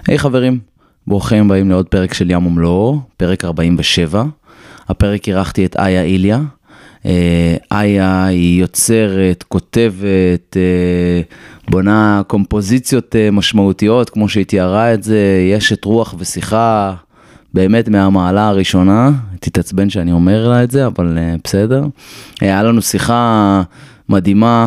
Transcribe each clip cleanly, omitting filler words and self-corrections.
היי חברים, ברוכים הבאים לעוד פרק של ים ומלואו, פרק 47. הפרק אירחתי את איה איליה. איה היא יוצרת, כותבת, בונה קומפוזיציות משמעותיות, כמו שהיא תיארה את זה, יש את רוח ושיחה, באמת מהמעלה הראשונה, תתעצבן שאני אומר לה את זה, אבל בסדר. היה לנו שיחה מדהימה,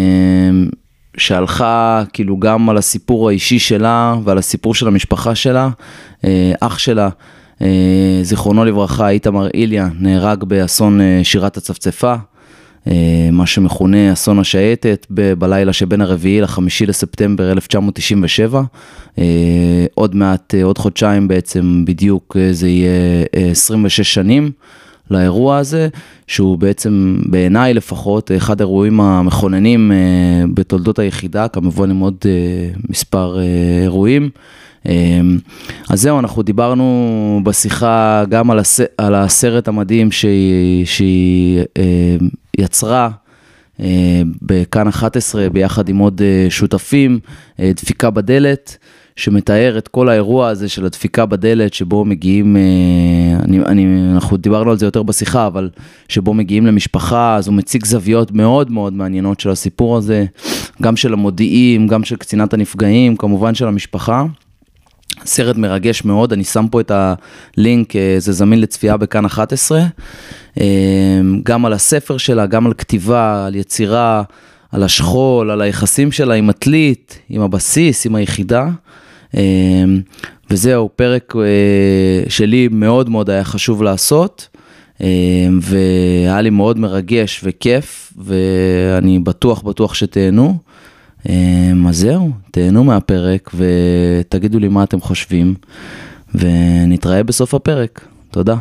שהלכה כאילו גם על הסיפור האישי שלה ועל הסיפור של המשפחה שלה. אח שלה, זיכרונו לברכה, איתמר איליה, נהרג באסון שירת הצפצפה, מה שמכונה אסון השייטת, בלילה שבין הרביעי לחמישי לספטמבר 1997. עוד מעט, עוד חודשיים בעצם, בדיוק זה יהיה 26 שנים לאירוע הזה, שהוא בעצם בעיניי לפחות אחד האירועים המכוננים בתולדות היחידה, כמובן עם עוד מספר אירועים. אז זהו, אנחנו דיברנו בשיחה גם על הסרט המדהים שהיא יצרה בכאן 11 ביחד עם עוד שותפים, דפיקה בדלת, שמתאר את כל האירוע הזה של הדפיקה בדלת, שבו מגיעים, אנחנו דיברנו על זה יותר בשיחה, אבל שבו מגיעים למשפחה, אז הוא מציג זוויות מאוד מאוד מעניינות של הסיפור הזה, גם של המודיעים, גם של קצינת הנפגעים, כמובן של המשפחה. סרט מרגש מאוד, אני שם פה את הלינק, זה זמין לצפייה בכאן 11, גם על הספר שלה, גם על כתיבה, על יצירה, על השכול, על היחסים שלה עם התלית, עם הבסיס, עם היחידה. וזהו, פרק שלי מאוד מאוד היה חשוב לעשות, והיה לי מאוד מרגש וכיף, ואני בטוח שתהנו. אז זהו, תהנו מהפרק ותגידו לי מה אתם חושבים, ונתראה בסוף הפרק. תודה.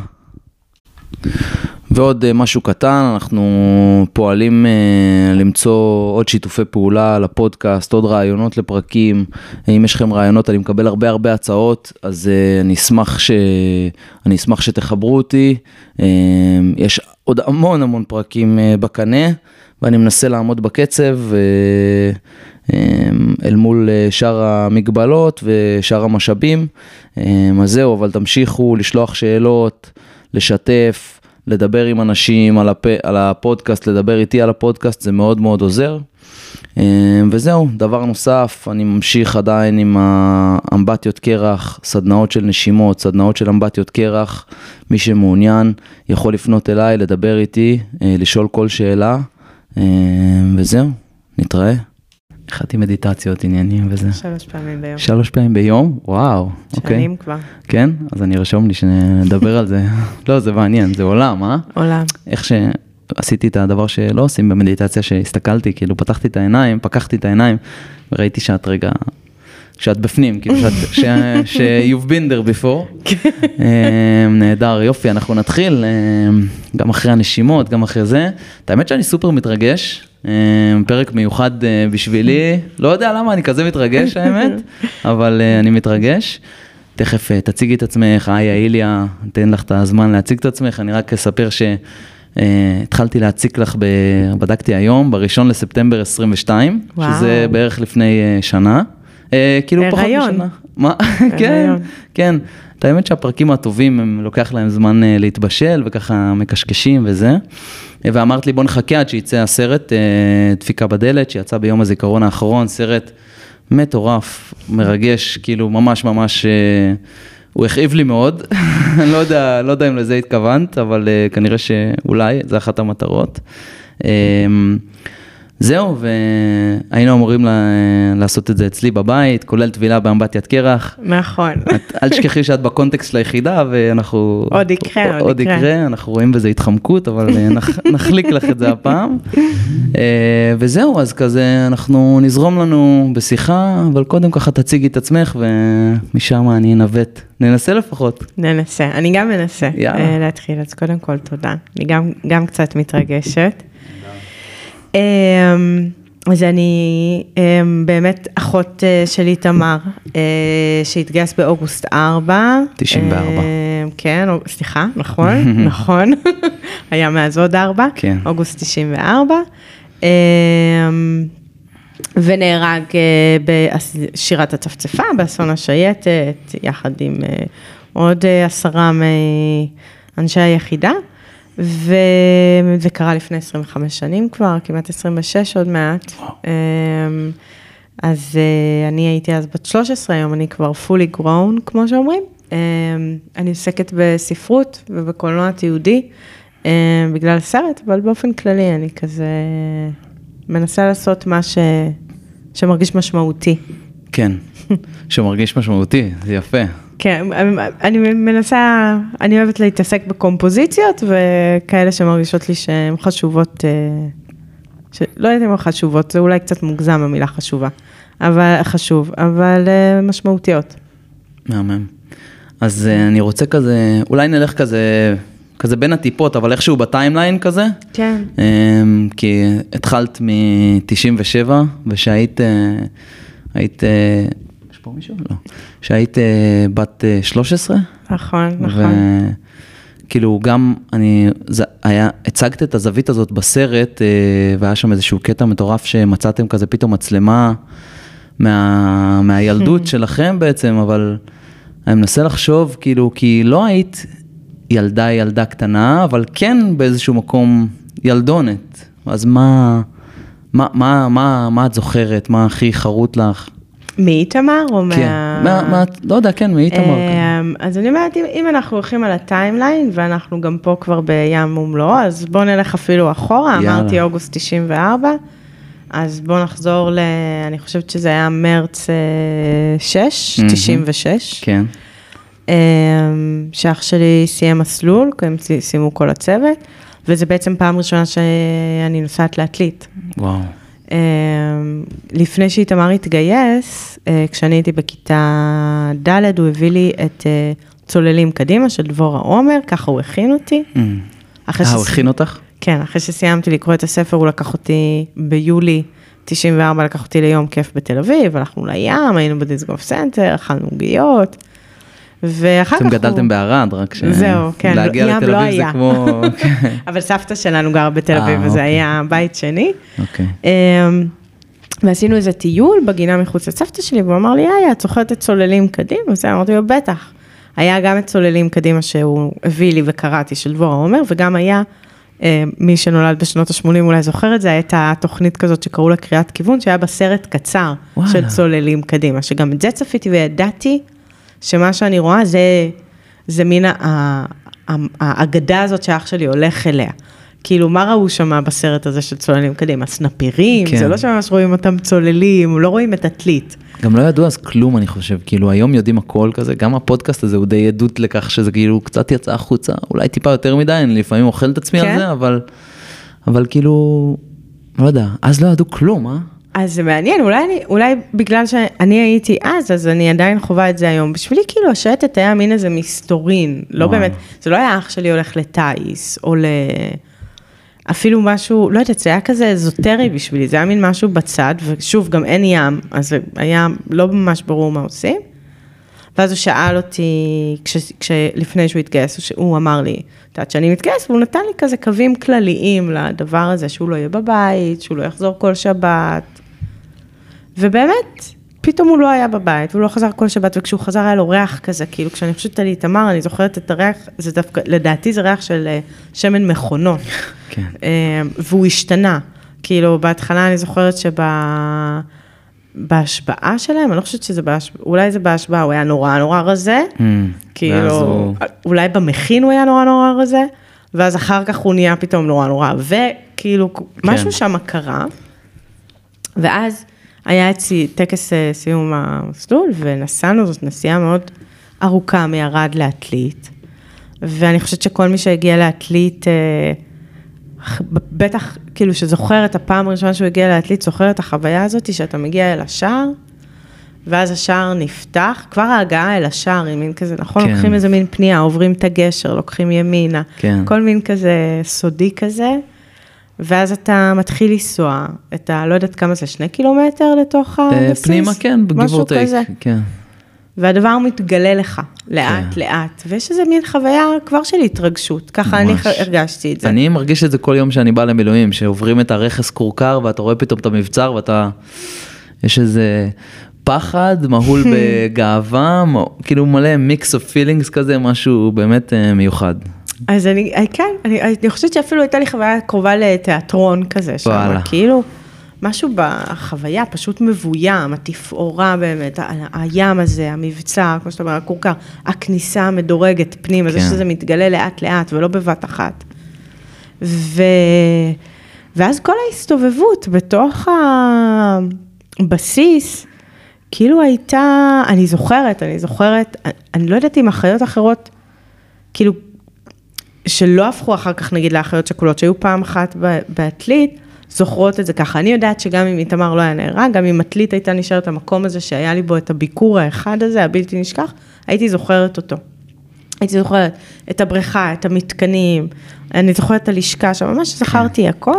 ועוד משהו קטן, אנחנו פועלים למצוא עוד שיתופי פעולה לפודקאסט, עוד רעיונות לפרקים. אם יש לכם רעיונות, אני מקבל הרבה הצעות, אז אני אשמח שתחברו אותי. יש עוד המון פרקים בקנה, ואני מנסה לעמוד בקצב אל מול שאר המגבלות ושאר המשאבים. אז זהו, אבל תמשיכו לשלוח שאלות, לשתף, לדבר עם אנשים על הפודקאסט, לדבר איתי על הפודקאסט, זה מאוד מאוד עוזר. וזהו, דבר נוסף, אני ממשיך עדיין עם אמבטיות קרח, סדנאות של נשימות, סדנאות של אמבטיות קרח. מי שמעוניין יכול לפנות אליי, לדבר איתי, לשאול כל שאלה. וזהו, נתראה. הכנתי מדיטציות, עניינים וזה. 3 פעמים ביום. 3 פעמים ביום? וואו. שנים כבר. כן? אז אני רשום לי שנדבר על זה. לא, זה מעניין, זה עולם, אה? עולם. איך שעשיתי את הדבר שלא עושים במדיטציה, שהסתכלתי, כאילו פתחתי את העיניים, פקחתי את העיניים, וראיתי שאת בפנים, כאילו ש-you've been there before. נהדר, יופי, אנחנו נתחיל, גם אחרי הנשימות, גם אחרי זה. את האמת שאני סופר מתרגש, פרק מיוחד בשבילי, לא יודע למה אני כזה מתרגש האמת, אבל אני מתרגש. תכף תציגי את עצמך, איה איליה, אתן לך את הזמן להציג את עצמך, אני רק אספר שהתחלתי להציג לך, בדקתי היום, ב1 לספטמבר 22, שזה בערך לפני שנה. כאילו פחות משנה. מה? כן. את האמת שהפרקים הטובים, הם לוקח להם זמן להתבשל, וככה מקשקשים וזה. ואמרת לי, בוא נחכה עד שיצא הסרט, דפיקה בדלת, שיצא ביום הזיכרון האחרון, סרט מטורף, מרגש, כאילו ממש, הוא הכאיב לי מאוד. אני לא יודע אם לזה התכוונת, אבל כנראה שאולי, זה אחת המטרות. זהו, והיינו אמורים לעשות את זה אצלי בבית, כולל טבילה באמבטיית קרח. נכון. אל תשכחי שאת בקונטקסט של היחידה, ואנחנו... עוד יקרה. אנחנו רואים בזה התחמקות, אבל נחליק לך את זה הפעם. וזהו, אז כזה אנחנו נזרום לנו בשיחה, אבל קודם ככה תציגי את עצמך, ומשם אני אנווט. ננסה לפחות. ננסה, אני גם מנסה להתחיל, אז קודם כל תודה. אני גם קצת מתרגשת. אז אני באמת אחות של איתמר, שהתגייס באוגוסט 4. 94. כן, סליחה, נכון. היה מאז עוד 4. כן. אוגוסט 94. ונהרג בשירת הצפצפה, באסון השייטת, יחד עם עוד 10 מאנשי היחידה, וזה קרה לפני 25 שנים כבר, כמעט 26 עוד מעט. אז אני הייתי אז בת 13, היום אני כבר fully grown, כמו שאומרים. אני עוסקת בספרות ובקולנוע תיעודי, בגלל סרט, אבל באופן כללי אני כזה מנסה לעשות מה שמרגיש משמעותי. כן, שמרגיש משמעותי, זה יפה. כן, אני מנסה, אני אוהבת להתעסק בקומפוזיציות, וכאלה שמרגישות לי שהן חשובות, לא יודעת אם הן חשובות, זה אולי קצת מוגזם המילה חשובה, אבל משמעותיות. מהמם. אז אני רוצה כזה, אולי נלך כזה בין הטיפות, אבל איכשהו בטיימליין כזה. כן. כי התחלת מ-97, ושהיית, יש פה מישהו? לא. שהיית בת 13? נכון. וכאילו גם הצגת את הזווית הזאת בסרט, והיה שם איזשהו קטע מטורף שמצאתם כזה פתאום מצלמה מהילדות שלכם בעצם, אבל אני מנסה לחשוב, כאילו, כי לא היית ילדה קטנה, אבל כן באיזשהו מקום ילדונת. אז מה את זוכרת? מה הכי חרוט לך? מאיתמר או כן, לא יודע, כן, מאיתמר. אז אני אומרת, אם אנחנו הולכים על הטיימליין, ואנחנו גם פה כבר בים ומלוא, אז בואו נלך אפילו אחורה, אמרתי אוגוסט 94, אז בואו נחזור אני חושבת שזה היה מרץ 96. כן. שאח שלי סיים מסלול, כי הם סיימו כל הצוות, וזה בעצם פעם ראשונה שאני נוסעת להקליט. וואו. לפני שאיתמר התגייס, כשאני הייתי בכיתה ד', הוא הביא לי את צוללים קדימה של דבורה עומר, ככה הוא הכין אותי. הוא הכין אותך? כן, אחרי שסיימתי לקרוא את הספר, הוא לקח אותי ביולי 94, לקח אותי ליום כיף בתל אביב, הלכנו לים, היינו בדיסגוף סנטר, אכלנו עוגיות, ואחר כך אתם גדלתם בערד, רק זהו, כן, להגיע לתל אביב זה כמו... אבל סבתא שלנו גרה בתל אביב, וזה היה בית שני. אוקיי. ועשינו איזה טיול בגינה מחוץ לסבתא שלי, והוא אמר לי, את זוכרת את צוללים קדימה? וזה אמרתי לו, בטח. היה גם את צוללים קדימה שהוא הביא לי וקראתי של דבורה עומר, וגם היה מי שנולד בשנות ה-80 אולי זוכר את זה, הייתה תוכנית כזאת שקראו לה קריאת כיוון, שהיה בסרט קצר של צוללים קדימה, שגם את זה צפיתי וידעתי, שמה שאני רואה זה מין האגדה הזאת שאח שלי הולך אליה. כאילו, מה ראו שם בסרט הזה של צוללים קדימה? סנפירים, זה לא שממש רואים אותם צוללים, לא רואים את התלית. גם לא ידעו אז כלום, אני חושב, כאילו, היום יודעים הכל כזה, גם הפודקאסט הזה הוא די עדות לכך שזה כאילו קצת יצא החוצה, אולי טיפה יותר מדי, אני לפעמים אוכל את עצמי על זה, אבל כאילו, לא יודע, אז לא ידעו כלום, אה? אז זה מעניין, אולי בגלל שאני הייתי אז אני עדיין חובה את זה היום. בשבילי כאילו השייטת היה מין איזה מסתורין, לא באמת, זה לא היה אח שלי הולך לטייס, או אפילו משהו, לא יודעת, זה היה כזה אזוטרי בשבילי, זה היה מין משהו בצד, ושוב, גם אין ים, אז זה היה לא ממש ברור מה עושים. ואז הוא שאל אותי, לפני שהוא התגייס, הוא אמר לי, תעת שאני מתגייס, והוא נתן לי כזה קווים כלליים לדבר הזה, שהוא לא יהיה בבית, שהוא לא יחזור כל שבת. ובאמת, פתאום הוא לא היה בבית, הוא לא חזר כל שבת, וכשהוא חזר היה לו ריח כזה, כאילו כשאני חושבת על איתמר, אני זוכרת את הריח, זה דווקא, לדעתי זה ריח של שמן מכונות. כן. והוא השתנה. כאילו, בהתחלה אני זוכרת בהשבעה שלהם, אני לא חושבת שזה אולי זה בהשבעה, הוא היה נורא רזה, כאילו, אולי במכין הוא היה נורא רזה, ואז אחר כך הוא נהיה פתאום נורא, וכאילו, משהו שם קרה, ואז היה אצלי טקס סיום המסלול, ונסענו, זאת נסיעה מאוד ארוכה מירד לעתלית, ואני חושבת שכל מי שהגיע לעתלית, בטח כאילו שזוכר את הפעם הראשונה שהוא הגיע לעתלית, זוכר את החוויה הזאת שאתה מגיע אל השער, ואז השער נפתח, כבר ההגעה אל השער, היא מין כזה, נכון? כן. לוקחים איזה מין פנייה, עוברים את הגשר, לוקחים ימינה, כן. כל מין כזה סודי כזה, ואז אתה מתחיל לנסוע, לא יודעת כמה זה, 2 קילומטר לתוך הבסיס? פנימה, כן, בגיבור טייק, כן. והדבר מתגלה לך, לאט לאט, ויש איזה מין חוויה כבר של התרגשות, ככה אני הרגשתי את זה. אני מרגיש את זה כל יום שאני בא למילואים, שעוברים את הרכס קורקר, ואתה רואה פתאום את המבצר, ואתה, יש איזה פחד, מהול בגאווה, כאילו מלא מיקס אוף פילינגס כזה, משהו באמת מיוחד. אז אני חושבת שאפילו הייתה לי חוויה קרובה לתיאטרון כזה, שם, כאילו, משהו בחוויה פשוט מבוים, התפאורה באמת, הים הזה, המבצע, כמו שאתה אומר, הקורקר, הכניסה המדורגת פנים, זה שזה מתגלה לאט לאט ולא בבת אחת. ואז כל ההסתובבות בתוך הבסיס, כאילו הייתה, אני זוכרת, אני לא יודעת אם אחיות אחרות, כאילו, שלא הפכו אחר כך נגיד לאחיות שכולות, שהיו פעם אחת בעתלית, זוכרות את זה ככה. אני יודעת שגם אם איתמר לא היה נהרג, גם אם עתלית הייתה נשארת המקום הזה, שהיה לי בו את הביקור האחד הזה, הבלתי נשכח, הייתי זוכרת אותו. הייתי זוכרת את הבריכה, את המתקנים, אני זוכרת את הלשכה, שממש זכרתי הכל,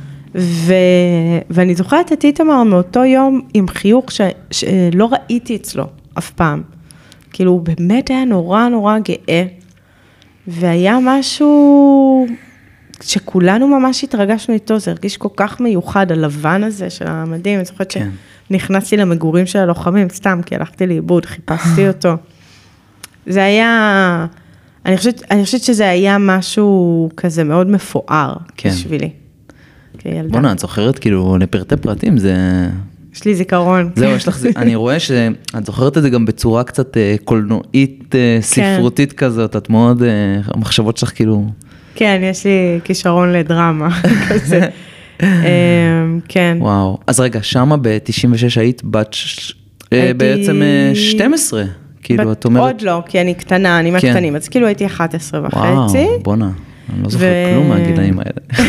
ואני זוכרת את איתמר מאותו יום עם חיוך שלא ראיתי אצלו אף פעם. כאילו, הוא באמת היה נורא נורא גאה, והיה משהו שכולנו ממש התרגשנו איתו, זה הרגיש כל כך מיוחד, הלבן הזה של המדים, אני זוכרת שנכנסתי למגורים של הלוחמים, סתם, כי הלכתי לאיבוד, חיפשתי אותו. זה היה, אני חושבת שזה היה משהו כזה מאוד מפואר בשבילי. בונה, את זוכרת כאילו לפרטי פרטים, זה... יש לי זיכרון. זהו, יש לך, אני רואה שאת זוכרת את זה גם בצורה קצת קולנועית, ספרותית כזאת, את מאוד, המחשבות שלך כאילו... כן, יש לי כישרון לדרמה כזה. כן. וואו, אז רגע, שמה ב-96 היית בת בעצם 12, כאילו את אומרת... עוד לא, כי אני קטנה, אני מהקטנים, אז כאילו הייתי 11 וחצי. וואו, בונה, אני לא זוכר כלום מהגילאים האלה.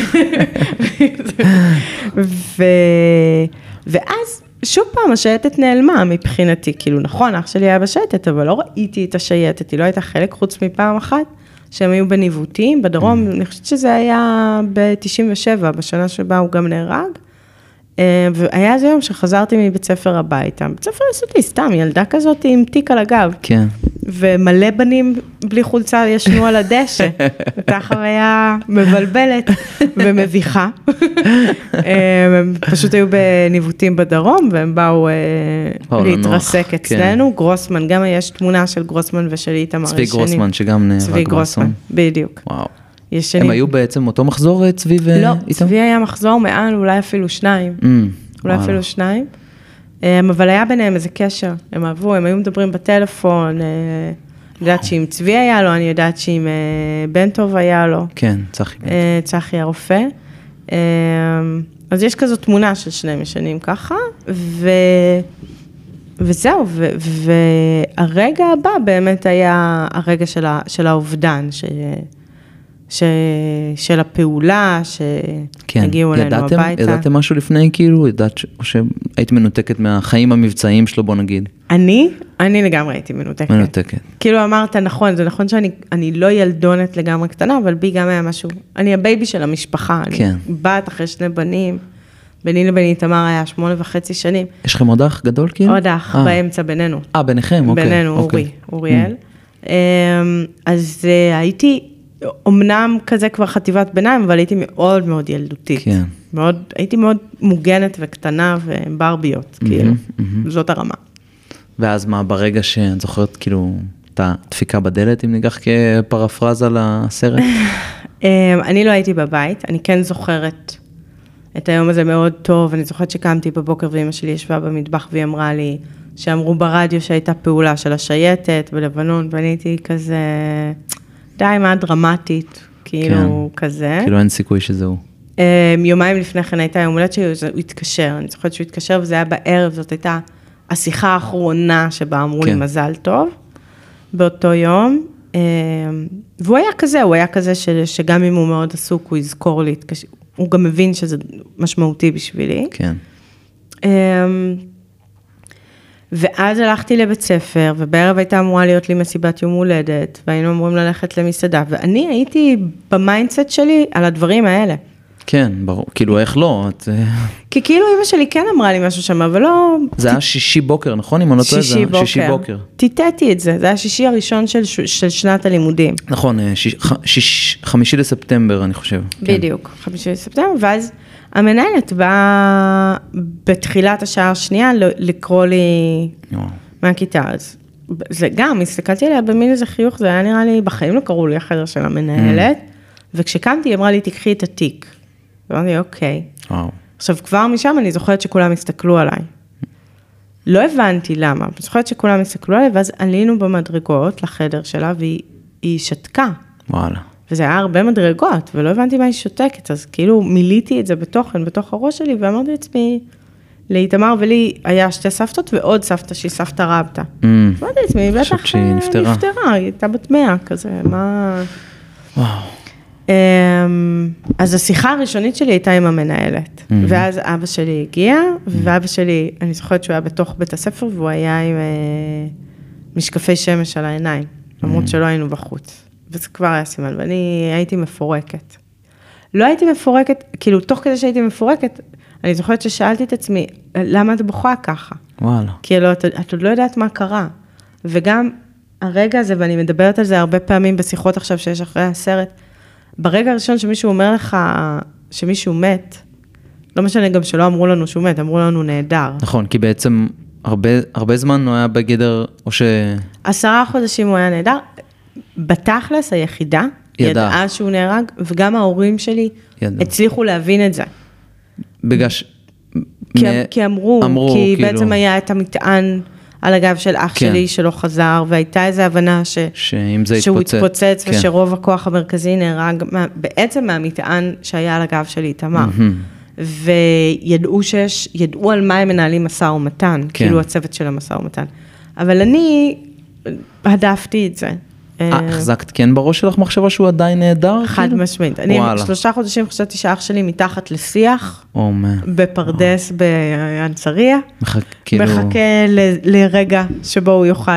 ואז שוב פעם השייטת נעלמה מבחינתי, כאילו נכון, אח שלי היה בשייטת, אבל לא ראיתי את השייטת, היא לא הייתה חלק חוץ מפעם אחת, שהם היו בניווטים, בדרום, אני חושבת שזה היה ב-97, בשנה שבה הוא גם נהרג, והיה זה יום שחזרתי מבית ספר הביתה, בית ספר יסודי, סתם, ילדה כזאת עם תיק על הגב, כן. ומלא בנים בלי חולצה ישנו על הדשא, אותה חוויה מבלבלת ומביכה, הם פשוט היו בניווטים בדרום, והם באו להתרסק אצלנו, גרוסמן, גם יש תמונה של גרוסמן ושל איתמר צבי גרוסמן, שגם נהרג באסון. בדיוק. וואו. הם היו בעצם אותו מחזור צבי ואיתם? לא, צבי היה מחזור מעל, אולי אפילו שניים. אולי אפילו שניים. אבל היה ביניהם איזה קשר, הם אהבו, הם היו מדברים בטלפון, אני יודעת שאם צבי היה לו, אני יודעת שאם בן טוב היה לו. כן, צחי. צחי הרופא. אז יש כזו תמונה של שני משנים ככה, וזהו, והרגע הבא באמת היה הרגע של האובדן, של הפעולה, שהגיעו אלינו הביתה. ידעתם משהו לפני, כאילו? או שהיית מנותקת מהחיים המבצעיים שלו, בוא נגיד? אני לגמרי הייתי מנותקת. מנותקת. כאילו אמרת, נכון, זה נכון שאני לא ילדונת לגמרי קטנה, אבל בי גם היה משהו, אני הבייבי של המשפחה, אני בת אחרי שני בנים, ביני לבין איתמר היה 8.5 שנים. יש לכם עוד אח גדול, כאילו? עוד אח, באמצע בינינו. ביניכם, אוקיי. בינינו, אוריאל. אז הייתי... אמנם כזה כבר חטיבת ביניים, אבל הייתי מאוד מאוד ילדותית. כן. הייתי מאוד מוגנת וקטנה וברביות, כאילו. זאת הרמה. ואז מה, ברגע שאת זוכרת, כאילו, את הדפיקה בדלת, אם ניקח כפרפרזה לסרט? אני לא הייתי בבית, אני כן זוכרת את היום הזה מאוד טוב, אני זוכרת שקמתי בבוקר ואמא שלי ישבה במטבח והיא אמרה לי, שאמרו ברדיו שהייתה פעולה של השייטת בלבנון, ואני הייתי כזה... די, מה דרמטית, כאילו כזה. כאילו אין סיכוי שזהו. יומיים לפני כן הייתה יום הולדת שהוא התקשר, אני זוכרת שהוא התקשר וזה היה בערב, זאת הייתה השיחה האחרונה שבה אמרו לי מזל טוב, באותו יום, והוא היה כזה שגם אם הוא מאוד עסוק, הוא יזכור לי, הוא גם מבין שזה משמעותי בשבילי. כן. ואז הלכתי לבית ספר, ובערב הייתה אמורה להיות לי מסיבת יום הולדת, והיינו אמורים ללכת למסעדה, ואני הייתי במיינדסט שלי על הדברים האלה. כן, ברור, כאילו איך לא? כי כאילו אמא שלי כן אמרה לי משהו שם, אבל לא... זה היה שישי בוקר, נכון? אם אני לא טועה, זה שישי בוקר. טיטטי את זה, זה היה שישי הראשון של שנת הלימודים. נכון, 5 לספטמבר, אני חושב. בדיוק, 5 לספטמבר, ואז המנהלת באה בתחילת השעה השנייה לקרוא לי מהכיתה, אז זה גם, הסתכלתי עליה במין איזה חיוך, זה היה נראה לי, בחיים לא קראו לי החדר של המנהלת, וכשקמתי היא אמרה לי, תקחי את התיק. אמרתי, אוקיי. עכשיו, כבר משם אני זוכרת שכולם הסתכלו עליי. לא הבנתי למה, אני זוכרת שכולם הסתכלו עליי, ואז עלינו במדרגות לחדר שלה, והיא שתקה. וואלה. וזה היה הרבה מדרגות, ולא הבנתי מה היא שותקת, אז כאילו מיליתי את זה בתוכן, בתוך הראש שלי, ואמרתי לעצמי, לאיתמר ולי היה 2 סבתות, ועוד סבתא שהיא סבתא רבתא. אמרתי לעצמי, בטח שהיא נפטרה. היא הייתה בת 100 כזה, מה... וואו. אז השיחה הראשונית שלי הייתה עם המנהלת, ואז אבא שלי הגיע, ואבא שלי, אני זוכרת שהוא היה בתוך בית הספר, והוא היה עם משקפי שמש על העיניים, למרות שלא היינו בחוץ, וזה כבר היה סימן, ואני הייתי מפורקת. לא הייתי מפורקת, כאילו תוך כדי שהייתי מפורקת, אני זוכרת ששאלתי את עצמי, למה את בוכה ככה? וואלה. כאילו, את עוד לא יודעת מה קרה, וגם הרגע הזה, ואני מדברת על זה הרבה פעמים בשיחות עכשיו שיש אחרי הסרט, ברגע הראשון שמישהו אומר לך שמישהו מת, לא משנה גם שלא אמרו לנו שהוא מת, אמרו לנו נהדר. נכון, כי בעצם הרבה זמן הוא היה בגדר, או ש... 10 חודשים הוא היה נהדר. בתכלס היחידה ידעה שהוא נהרג, וגם ההורים שלי הצליחו להבין את זה. בגלל כי אמרו, כי בעצם היה את המטען על הגב של אח שלי שלא חזר, והייתה איזו הבנה שהוא התפוצץ, ושרוב הכוח המרכזי נהרג, בעצם מהמטען שהיה על הגב שלי, איתמר. וידעו על מה הם מנהלים מסע ומתן, כאילו הצוות של המסע ומתן. אבל אני הדפתי את זה. החזקת כן בראש שלך מחשבה שהוא עדיין נהדר? חד משמעית. אני 3 חודשים חשבתי שאח שלי מתחת לשיח, בפרדס באנצריה, מחכה לרגע שבו הוא יוכל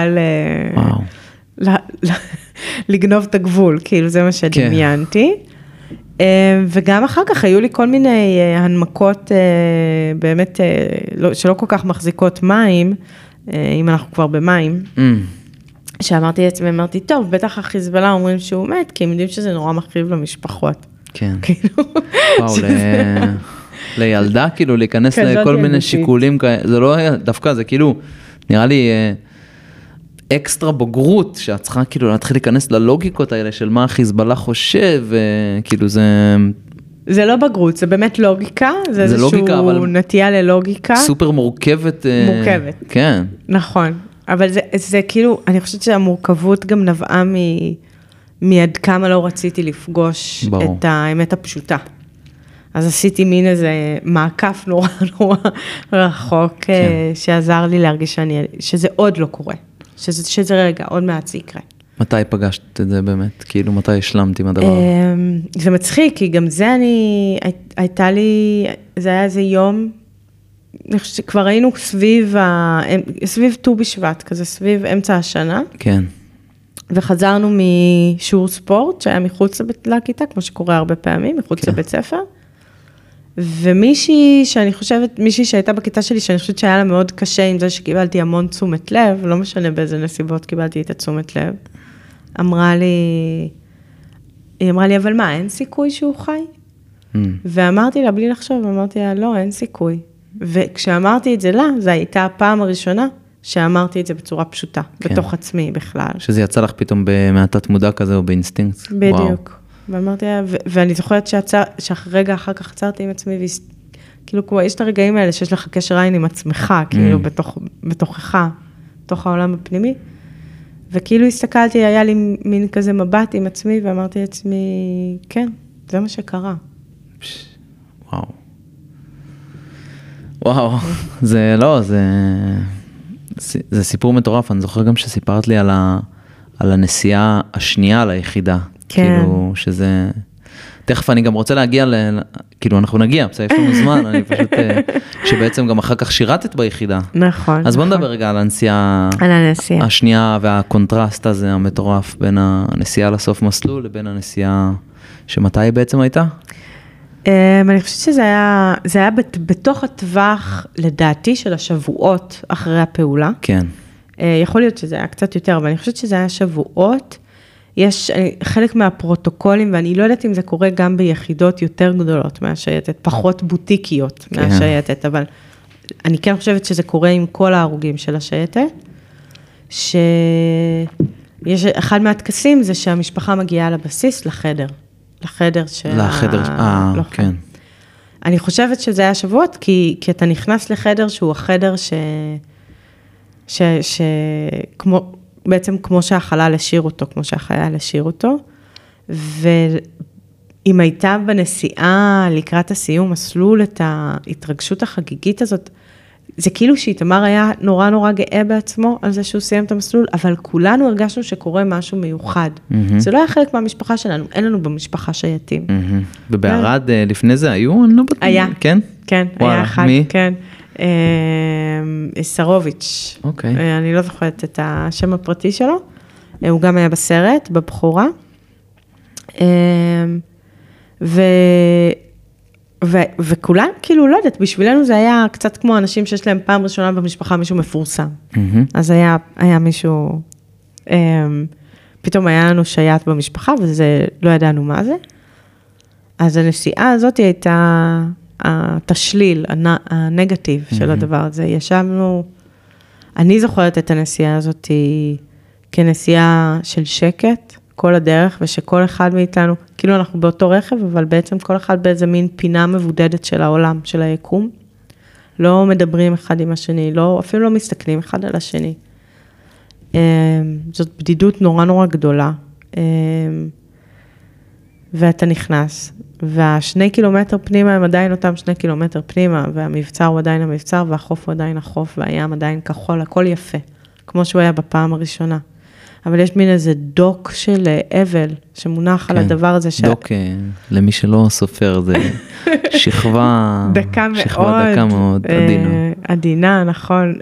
לגנוב את הגבול, כאילו זה מה שדמיינתי. וגם אחר כך היו לי כל מיני הנמקות באמת שלא כל כך מחזיקות מים, אם אנחנו כבר במים. שאמרתי לעצמי, אמרתי, טוב, בטח החיזבאללה אומרים שהוא מת, כי הם יודעים שזה נורא מכאיב למשפחות. כן. וואו, לילדה, כאילו, להיכנס לכל מיני שיקולים, זה לא, דווקא זה כאילו, נראה לי אקסטרה בוגרות, שאת צריכה כאילו להתחיל להיכנס ללוגיקות האלה, של מה החיזבאללה חושב, כאילו זה... זה לא בגרות, זה באמת לוגיקה, זה איזשהו נטייה ללוגיקה. סופר מורכבת. מורכבת. כן. נכון. אבל זה כאילו, אני חושבת שהמורכבות גם נבעה מעד כמה לא רציתי לפגוש את האמת הפשוטה. אז עשיתי מין איזה מעקף נורא נורא רחוק, שעזר לי להרגיש שזה עוד לא קורה, שזה רגע, עוד מעט זה יקרה. מתי פגשת את זה באמת? כאילו, מתי השלמת עם הדבר? זה מצחיק, כי גם זה הייתה לי, זה היה איזה יום, אני חושבת שכבר היינו סביב ט"ו בשבט, כזה סביב אמצע השנה. כן. וחזרנו משיעור ספורט, שהיה מחוץ לכיתה, כמו שקורה הרבה פעמים, מחוץ לבית ספר. ומישהי שאני חושבת, מישהי שהייתה בכיתה שלי, שאני חושבת שהיה לה מאוד קשה עם זה שקיבלתי המון תשומת לב, לא משנה באיזה נסיבות קיבלתי את התשומת לב, היא אמרה לי, אבל מה, אין סיכוי שהוא חי? ואמרתי לה, בלי לחשוב, אמרתי לה, לא, אין סיכוי. וכשאמרתי את זה לה, זו הייתה הפעם הראשונה שאמרתי את זה בצורה פשוטה, בתוך עצמי בכלל. שזה יצא לך פתאום במעטת מודע כזה או באינסטינקט. בדיוק. ואמרתי, ואני זוכרת שרגע אחר כך עצרתי עם עצמי, כאילו כמו, יש את הרגעים האלה שיש לך קשר עין עם עצמך, כאילו בתוכך, בתוך העולם הפנימי, וכאילו הסתכלתי, היה לי מין כזה מבט עם עצמי, ואמרתי לעצמי, כן, זה מה שקרה. וואו. וואו, זה לא, זה סיפור מטורף, אני זוכר גם שסיפרת לי על הנסיעה השנייה ליחידה. כן. כאילו, שזה... תכף אני גם רוצה להגיע כאילו, אנחנו נגיע, בסדר, יש לנו זמן, אני פשוט... שבעצם גם אחר כך שירתת ביחידה. נכון. אז בוא נדבר רגע על הנסיעה... השנייה והקונטרסט הזה המטורף בין הנסיעה לסוף מסלול לבין הנסיעה שמתי בעצם הייתה? אני חושבת שזה היה בתוך הטווח, לדעתי, של השבועות אחרי הפעולה. כן. יכול להיות שזה היה קצת יותר, אבל אני חושבת שזה היה שבועות. יש חלק מהפרוטוקולים, ואני לא יודעת אם זה קורה גם ביחידות יותר גדולות מהשייטת, פחות בוטיקיות מהשייטת, אבל אני כן חושבת שזה קורה עם כל ההרוגים של השייטת, שיש אחד מהטקסים זה שהמשפחה מגיעה לבסיס, לחדר של כן. אני חושבת שזה היה שבועות, כי אתה נכנס לחדר שהוא החדר בעצם כמו שהחלל השאיר אותו, כמו שהחייל השאיר אותו, ואם הייתה בנסיעה לקראת הסיום מסלול את ההתרגשות החגיגית הזאת, זה כאילו שאיתמר היה נורא נורא גאה בעצמו על זה שהוא סיים את המסלול, אבל כולנו הרגשנו שקורה משהו מיוחד. זה לא היה חלק מהמשפחה שלנו, אין לנו במשפחה שייטים. ובערד לפני זה היו? אני לא בטוח. היה. כן? כן, היה אחד. מי? כן. סרוביץ'. אוקיי. אני לא זוכרת את השם הפרטי שלו. הוא גם היה בסרט, בבחורה. וכולם, כאילו, לא יודעת, בשבילנו זה היה קצת כמו אנשים שיש להם פעם ראשונה במשפחה, מישהו מפורסם. אז היה מישהו, פתאום היה לנו שייט במשפחה, וזה, לא ידענו מה זה. אז הנסיעה הזאת הייתה התשליל, הנגטיב של הדבר הזה. ישבנו, אני זוכרת את הנסיעה הזאת כנסיעה של שקט, כל הדרך, ושכל אחד מאיתנו, כאילו אנחנו באותו רכב, אבל בעצם כל אחד באיזה מין פינה מבודדת של העולם, של היקום. לא מדברים אחד עם השני, אפילו לא מסתכלים אחד על השני. זאת בדידות נורא נורא גדולה. ואתה נכנס, וה2 קילומטר פנימה הם עדיין אותם 2 קילומטר פנימה, והמבצר הוא עדיין המבצר, והחוף הוא עדיין החוף, והים עדיין כחול, הכל יפה, כמו שהוא היה בפעם הראשונה. אבל יש מין איזה דוק של אבל, שמונח על הדבר הזה. דוק, למי שלא סופר, זה שכבה דקה מאוד עדינה. עדינה, נכון.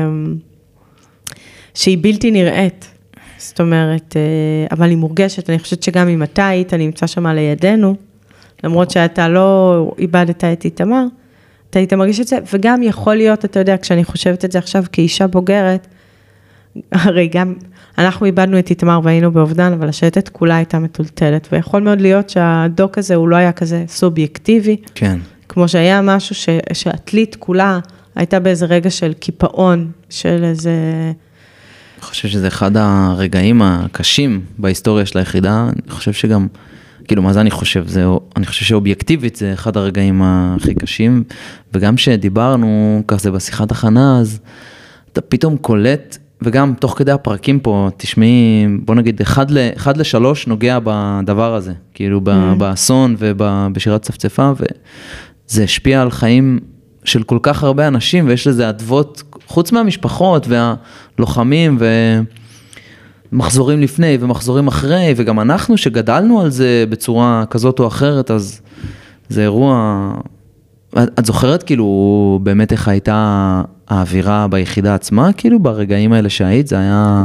שהיא בלתי נראית. זאת אומרת, אבל היא מורגשת, אני חושבת שגם אם אתה היית נמצא שם לידינו, למרות שאתה לא איבדת את איתמר, אתה היית מרגיש את זה, וגם יכול להיות, אתה יודע, כשאני חושבת את זה עכשיו כאישה בוגרת, הרי גם אנחנו איבדנו את איתמר והיינו באובדן, אבל השייטת כולה הייתה מטולטלת, ויכול מאוד להיות שהדוק הזה הוא לא היה כזה סובייקטיבי, כן. כמו שהיה משהו שהאתלית כולה הייתה באיזה רגע של קיפאון, של איזה... אני חושב שזה אחד הרגעים הקשים בהיסטוריה של היחידה, אני חושב שגם, כאילו מה זה אני חושב, אני חושב שאובייקטיבית זה אחד הרגעים הכי קשים, וגם שדיברנו כזה בשיחת הכנה, אז אתה פתאום קולט, וגם תוך כדי הפרקים פה, תשמעי, בוא נגיד, 1-3 נוגע בדבר הזה, כאילו באסון ובשירת צפצפה, וזה השפיע על חיים של כל כך הרבה אנשים, ויש לזה עדבות, חוץ מהמשפחות והלוחמים, ומחזורים לפני ומחזורים אחרי, וגם אנחנו שגדלנו על זה בצורה כזאת או אחרת, אז זה אירוע, את זוכרת כאילו באמת איך הייתה האווירה ביחידה עצמה, כאילו ברגעים האלה שהיית, זה היה...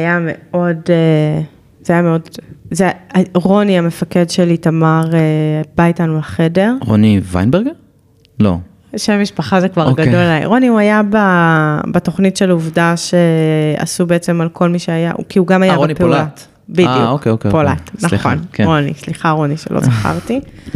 זה היה מאוד, רוני המפקד שלי, תמר, בא איתנו לחדר. רוני ויינברגר? לא. שם משפחה זה כבר גדול עליי. רוני הוא היה בתוכנית של עובדה שעשו בעצם על כל מי שהיה, כי הוא גם היה בפעולה. רוני פולט. בדיוק, פולט, נכון. רוני, סליחה רוני שלא זכרתי.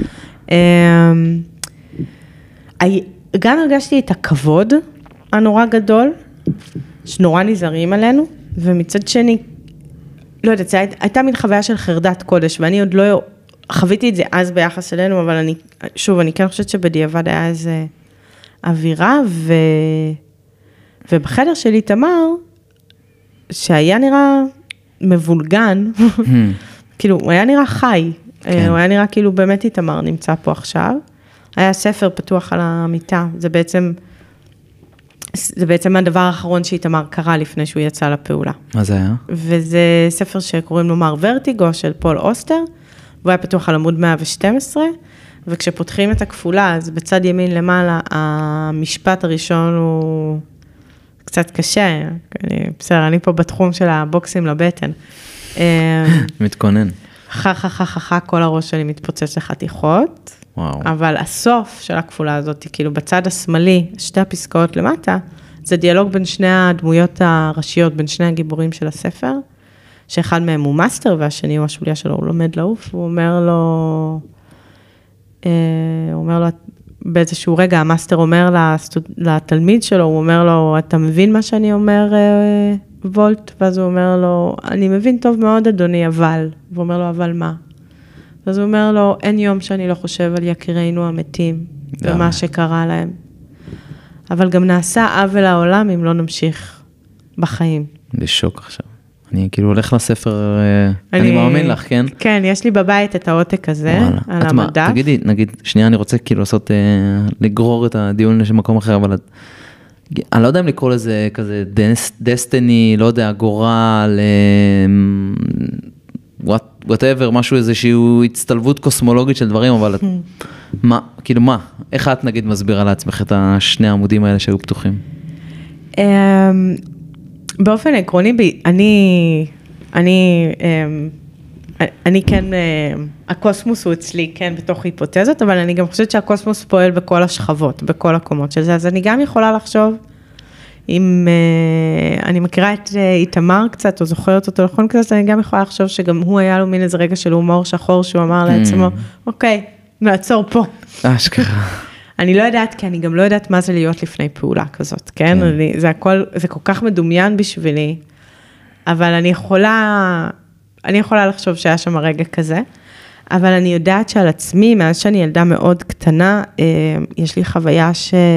גם הרגשתי את הכבוד הנורא גדול, שנורא נזהרים עלינו, ומצד שני, לא יודעת, זה הייתה מין חוויה של חרדת קודש, ואני עוד לא חוויתי את זה אז ביחס אלינו, אבל אני כן חושבת שבדיעבד היה איזה אווירה, ובחדר שלי תמר, שהיה נראה מבולגן, כאילו, הוא היה נראה חי, הוא היה נראה כאילו באמת איתמר נמצא פה עכשיו, היה ספר פתוח על המיטה, זה בעצם הדבר האחרון שאיתמר קרא לפני שהוא יצא לפעולה. מה זה היה? וזה ספר שקוראים לו מר ורטיגו של פול אוסטר, והוא היה פתוח על עמוד 112, וכשפותחים את הכפולה, אז בצד ימין למעלה, המשפט הראשון הוא קצת קשה, בסדר, אני פה בתחום של הבוקסים לבטן. מתכונן. כל הראש שלי מתפוצץ לחתיכות, וואו. אבל הסוף של הכפולה הזאת, כאילו בצד השמאלי, שתי הפסקאות למטה, זה דיאלוג בין שני הדמויות הראשיות, בין שני הגיבורים של הספר, שאחד מהם הוא מאסטר, והשני הוא השוליה שלו, הוא לומד לעוף, הוא אומר לו, באיזשהו רגע, המאסטר אומר לתלמיד שלו, הוא אומר לו, אתה מבין מה שאני אומר, וולט? ואז הוא אומר לו, אני מבין טוב מאוד, אדוני, אבל. והוא אומר לו, אבל מה? ואז הוא אומר לו, אין יום שאני לא חושב על יקירינו המתים, ומה שקרה להם. אבל גם נעשה עוול לעולם אם לא נמשיך בחיים. בשוק עכשיו. אני כאילו הולך לספר, אני מאמין לך, כן? כן, יש לי בבית את העותק הזה, על המדף. תגידי, נגיד, שנייה, אני רוצה כאילו לעשות, לגרור את הדיון למקום אחר, אבל אני לא יודע אם לקרוא לזה כזה דסטיני, לא יודע, גורל, whatever, משהו איזושהי הצטלבות קוסמולוגית של דברים, אבל מה, כאילו מה? איך את נגיד מסבירה לעצמך את השני העמודים האלה שהיו פתוחים? באופן עקרוני, אני כן, הקוסמוס הוא אצלי כן בתוך היפותזות, אבל אני גם חושבת שהקוסמוס פועל בכל השכבות, בכל הקומות של זה, אז אני גם יכולה לחשוב, אם אני מכירה את איתמר קצת, או זוכרת אותו נכון קצת, אני גם יכולה לחשוב שגם הוא היה לו מין איזה רגע של הומור שחור, שהוא אמר לעצמו, אוקיי, נעצור פה. אשכרה. אני לא יודעת, כי אני גם לא יודעת מה זה להיות לפני פעולה כזאת, כן? זה כל כך מדומיין בשבילי, אבל אני יכולה לחשוב שהיה שם רגע כזה, אבל אני יודעת שעל עצמי, מאז שאני ילדה מאוד קטנה, יש לי חוויה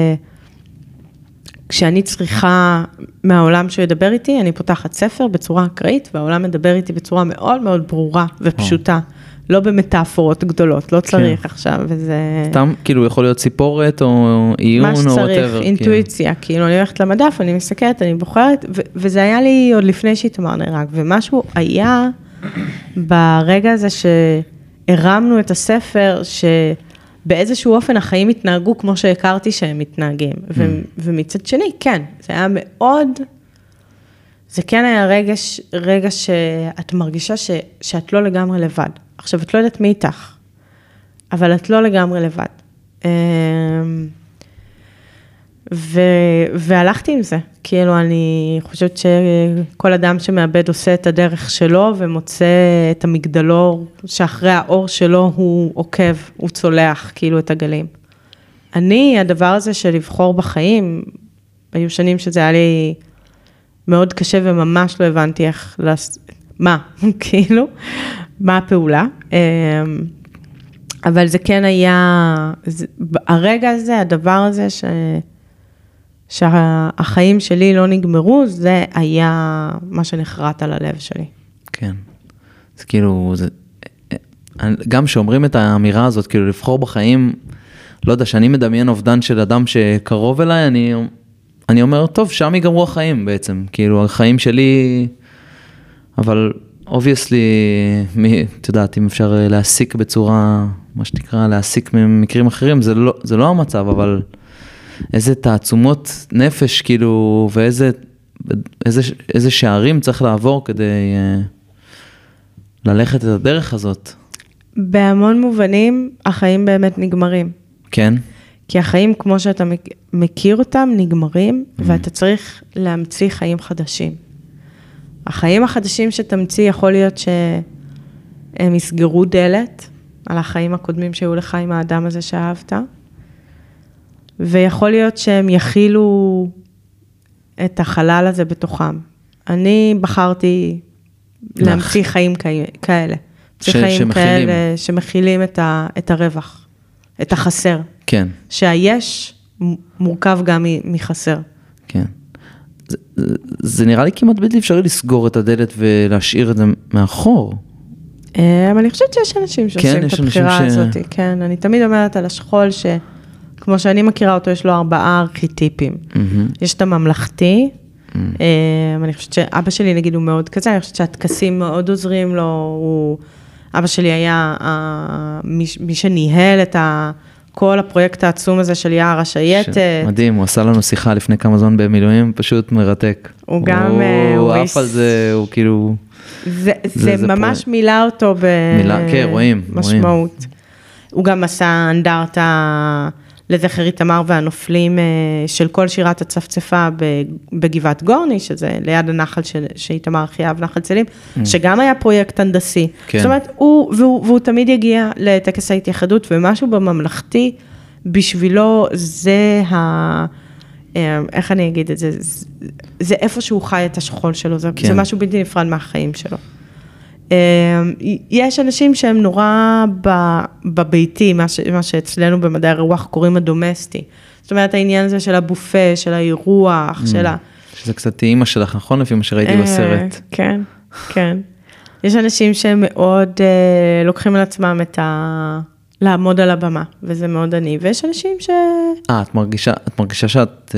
כשאני צריכה מהעולם שהוא ידבר איתי, אני פותחת ספר בצורה אקראית, והעולם מדבר איתי בצורה מאוד מאוד ברורה ופשוטה. לא במטאפורות גדולות, לא צריך עכשיו, וזה... סתם, כאילו, יכול להיות ציפורת, או עיון, או whatever. מה שצריך, אינטואיציה, כאילו, אני הולכת למדף, אני מסתכלת, אני בוחרת, וזה היה לי עוד לפני שאיתמר נהרג, ומשהו היה ברגע הזה שהרמנו את הספר, שבאיזשהו אופן החיים התנהגו כמו שהכרתי שהם מתנהגים, ומצד שני, כן, זה היה מאוד... זה כן היה רגע שאת מרגישה שאת לא לגמרי לבד. עכשיו, את לא יודעת מי איתך, אבל את לא לגמרי לבד. והלכתי עם זה. כאילו, אני חושבת שכל אדם שמאבד עושה את הדרך שלו, ומוצא את המגדלור, שאחרי האור שלו הוא עוקב, הוא צולח, כאילו, את הגלים. הדבר הזה של לבחור בחיים, היו שנים שזה היה לי... מאוד קשה וממש לא הבנתי איך, מה, כאילו, מה הפעולה, אבל זה כן היה, הרגע הזה, הדבר הזה שהחיים שלי לא נגמרו, זה היה מה שנחרט על הלב שלי. כן, זה כאילו, גם שאומרים את האמירה הזאת, כאילו לבחור בחיים, לא יודע, שאני מדמיין אובדן של אדם שקרוב אליי, אני אומר, טוב, שם ייגמרו החיים בעצם, כאילו, החיים שלי, אבל, obviously, את יודעת, אם אפשר להסיק בצורה, מה שתקרא, להסיק ממקרים אחרים, זה לא המצב, אבל איזה תעצומות נפש, כאילו, ואיזה שערים צריך לעבור כדי ללכת את הדרך הזאת. בהמון מובנים, החיים באמת נגמרים. כן. כי החיים, כמו שאתה מכיר אותם, נגמרים, ואתה צריך להמציא חיים חדשים. החיים החדשים שתמציא, יכול להיות שהם יסגרו דלת, על החיים הקודמים שהיו לך עם האדם הזה שאהבת, ויכול להיות שהם יכילו את החלל הזה בתוכם. אני בחרתי להמציא חיים כאלה. חיים כאלה שמכילים את הרווח, את החסר. כן. שהיש מורכב גם מחסר. כן. זה נראה לי כמעט בלתי אפשרי לסגור את הדלת ולהשאיר את זה מאחור. אני חושבת שיש אנשים שעושים את הבחירה הזאת. כן, אני תמיד אומרת על השכול שכמו שאני מכירה אותו, יש לו 4 ארכיטיפים. יש את הממלכתי, אני חושבת שאבא שלי נגיד הוא מאוד כזה, אני חושבת שהטקסים מאוד עוזרים לו, אבא שלי היה מי שניהל את כל הפרויקט העצום הזה של יער השייטת. מדהים, הוא עשה לנו שיחה לפני כמה זמן במילואים, פשוט מרתק. הוא גם... הוא עף על זה, הוא כאילו... זה ממש מילא אותו כן, רואים. משמעות. הוא גם עשה אנדרטה לזכר איתמר והנופלים של כל שירת הצפצפה בגבעת גורני, שזה ליד הנחל שאיתמר חייב, נחל צלים, שגם היה פרויקט הנדסי. כן. זאת אומרת, והוא תמיד יגיע לטקס ההתייחדות, ומשהו בממלכתי, בשבילו זה איך אני אגיד את זה? זה איפה שהוא חי את השכול שלו, זה משהו בלתי נפרד מהחיים שלו. יש אנשים שהם נורא בביתי, מה שאצלנו במדעי הרוח קוראים הדומסטי. זאת אומרת, העניין הזה של הבופה, של האירוח, של שזה קצת אימא שלך, נכון? לפי מה שראיתי בסרט. כן, כן. יש אנשים שהם מאוד לוקחים על עצמם לעמוד על הבמה, וזה מאוד עני, ויש אנשים את מרגישה שאת,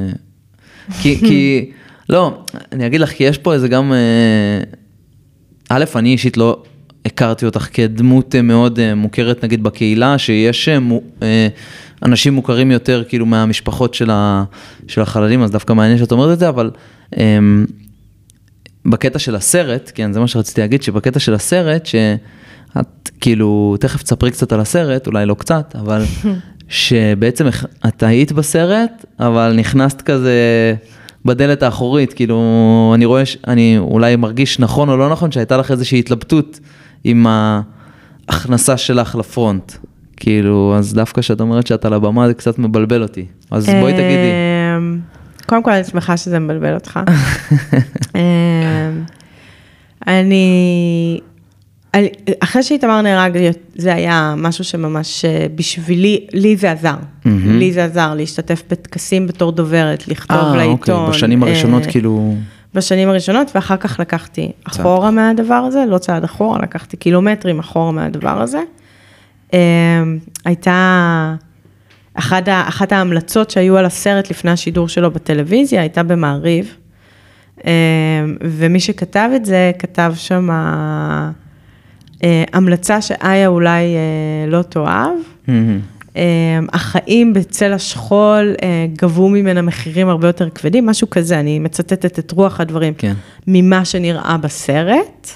כי, לא, אני אגיד לך, כי יש פה איזה גם, א', אני אישית לא הכרתי אותך כדמות מאוד מוכרת, נגיד בקהילה, שיש אנשים מוכרים יותר, כאילו, מהמשפחות של החללים, אז דווקא מעניין שאת אומרת את זה, אבל בקטע של הסרט, כן, זה מה שרציתי להגיד, שבקטע של הסרט, את כאילו, תכף תספרי קצת על הסרט, אולי לא קצת, אבל שבעצם את היית בסרט, אבל נכנסת כזה בדלת האחורית, כאילו, אני רואה, אני אולי מרגיש נכון או לא נכון, שהייתה לך איזושהי התלבטות עם ההכנסה שלך לפרונט. כאילו, אז דווקא שאת אומרת שאת על הבמה, זה קצת מבלבל אותי. אז בואי תגידי. קודם כל, אני שמחה שזה מבלבל אותך. אחרי שאיתמר נהרג, זה היה משהו שממש בשבילי, לי זה עזר. לי זה עזר להשתתף בטקסים בתור דוברת, לכתוב לעיתון. אוקיי, בשנים הראשונות כאילו... בשנים הראשונות, ואחר כך לקחתי אחורה מהדבר הזה, לא צעד אחורה, לקחתי קילומטרים אחורה מהדבר הזה. הייתה, אחת ההמלצות שהיו על הסרט לפני השידור שלו בטלוויזיה, הייתה במעריב, ומי שכתב את זה, כתב שם המלצה שאיה אולי לא תאהב, החיים בצל השכול גבו ממנה מחירים הרבה יותר כבדים, משהו כזה, אני מצטטת את רוח הדברים, ממה שנראה בסרט.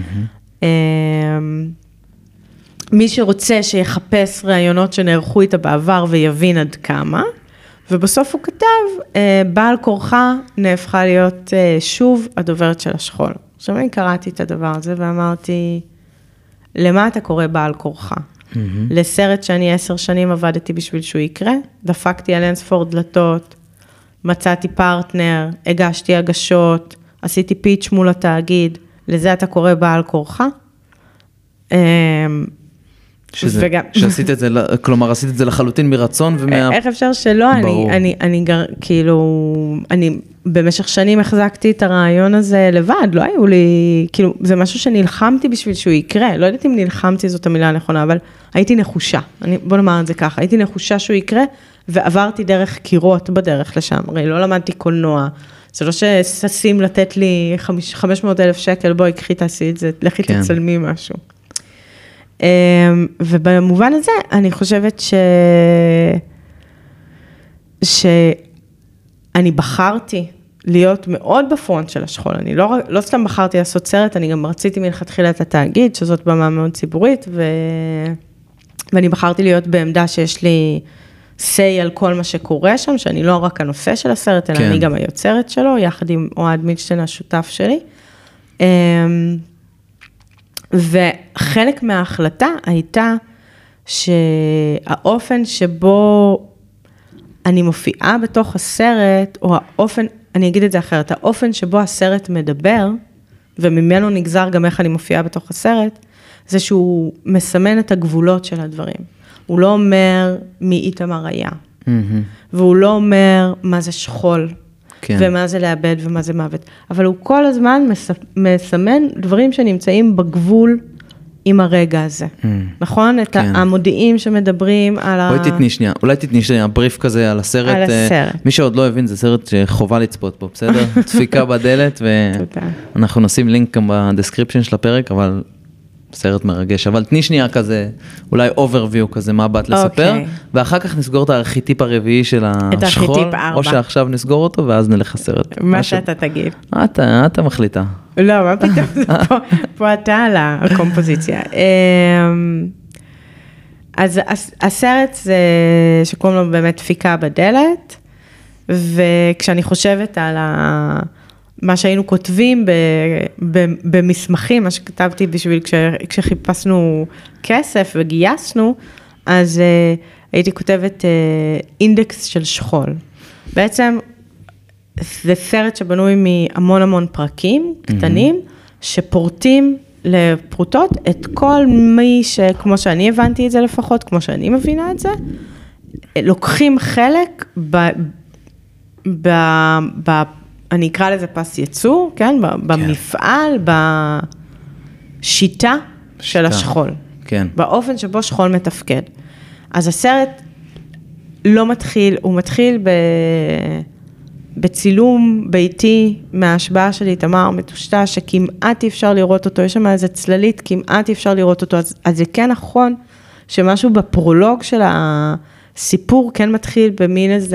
מי שרוצה שיחפש רעיונות שנערכו איתה בעבר ויבין עד כמה, ובסוף הוא כתב, בעל כורחה נהפכה להיות שוב הדוברת של השכול. עכשיו אני קראתי את הדבר הזה ואמרתי, למה אתה קורא בעל כורחה? לסרט שאני 10 שנים עבדתי בשביל שהוא יקרה, דפקתי על אינספור דלתות, מצאתי פרטנר, הגשתי הגשות, עשיתי פיץ' מול התאגיד, לזה אתה קורא בעל כורחה? שעשית את זה, כלומר עשית את זה לחלוטין מרצון איך אפשר שלא? אני במשך שנים החזקתי את הרעיון הזה לבד, לא היו לי, כאילו, זה משהו שנלחמתי בשביל שהוא יקרה, לא יודעת אם נלחמתי זאת המילה הנכונה, אבל הייתי נחושה, בוא נאמר את זה ככה, הייתי נחושה שהוא יקרה, ועברתי דרך קירות בדרך לשם, הרי לא למדתי קולנוע, זה לא שששים לתת לי 500,000 שקל, בואי, קחי תעשי את זה, לכי תצלמי משהו. ובמובן הזה, אני חושבת שאני בחרתי להיות מאוד בפרונט של השכול, אני לא סתם בחרתי לעשות סרט, אני גם רציתי מלכתחילה את התאגיד, שזאת במה מאוד ציבורית, ואני בחרתי להיות בעמדה שיש לי say על כל מה שקורה שם, שאני לא רק הנושא של הסרט, אלא אני גם היוצרת שלו, יחד עם אוהד מילשטיין, השותף שלי. וחלק מההחלטה הייתה שהאופן שבו אני מופיעה בתוך הסרט, או האופן, אני אגיד את זה אחרת, האופן שבו הסרט מדבר, וממנו נגזר גם איך אני מופיעה בתוך הסרט, זה שהוא מסמן את הגבולות של הדברים. הוא לא אומר מי איתמר היה, והוא לא אומר מה זה שכול, ומה זה לאבד ומה זה מוות. אבל הוא כל הזמן מסמן דברים שנמצאים בגבול עם הרגע הזה. נכון? את המודיעים שמדברים על בואי תתני שנייה, אולי תתני שנייה, בריף כזה על הסרט. על הסרט. מי שעוד לא הבין, זה סרט שחובה לצפות פה, בסדר? דפיקה בדלת, ואנחנו נשים לינק גם בדסקריפשן של הפרק, אבל סרט מרגש. אבל תני שנייה כזה, אולי overview כזה, מה באת לספר, ואחר כך נסגור את הארכיטיפ הרביעי של השכול, או שעכשיו נסגור אותו, ואז נלך הסרט. מה שאתה תגיד. אתה מחליטה. לא, מה פתאום, פה אתה על הקומפוזיציה. אז הסרט זה, שקוראים לו באמת דפיקה בדלת, וכשאני חושבת על מה שהיינו כותבים במסמכים, מה שכתבתי בשביל כשחיפשנו כסף וגייסנו, אז הייתי כותבת אינדקס של שכול. בעצם זה סרט שבנוי מהמון המון פרקים קטנים, שפורטים לפרוטות את כל מי כמו שאני הבנתי את זה לפחות, כמו שאני מבינה את זה, לוקחים חלק אני אקרא לזה פס ייצור, כן? במפעל, בשיטה של השכול. כן. באופן שבו שכול מתפקד. אז הסרט לא מתחיל, הוא מתחיל בצילום ביתי מההשבעה של איתמר מטושטש, שכמעט אי אפשר לראות אותו, יש שם איזה צללית, כמעט אי אפשר לראות אותו, אז זה כן נכון שמשהו בפרולוג של הסיפור כן מתחיל במין איזה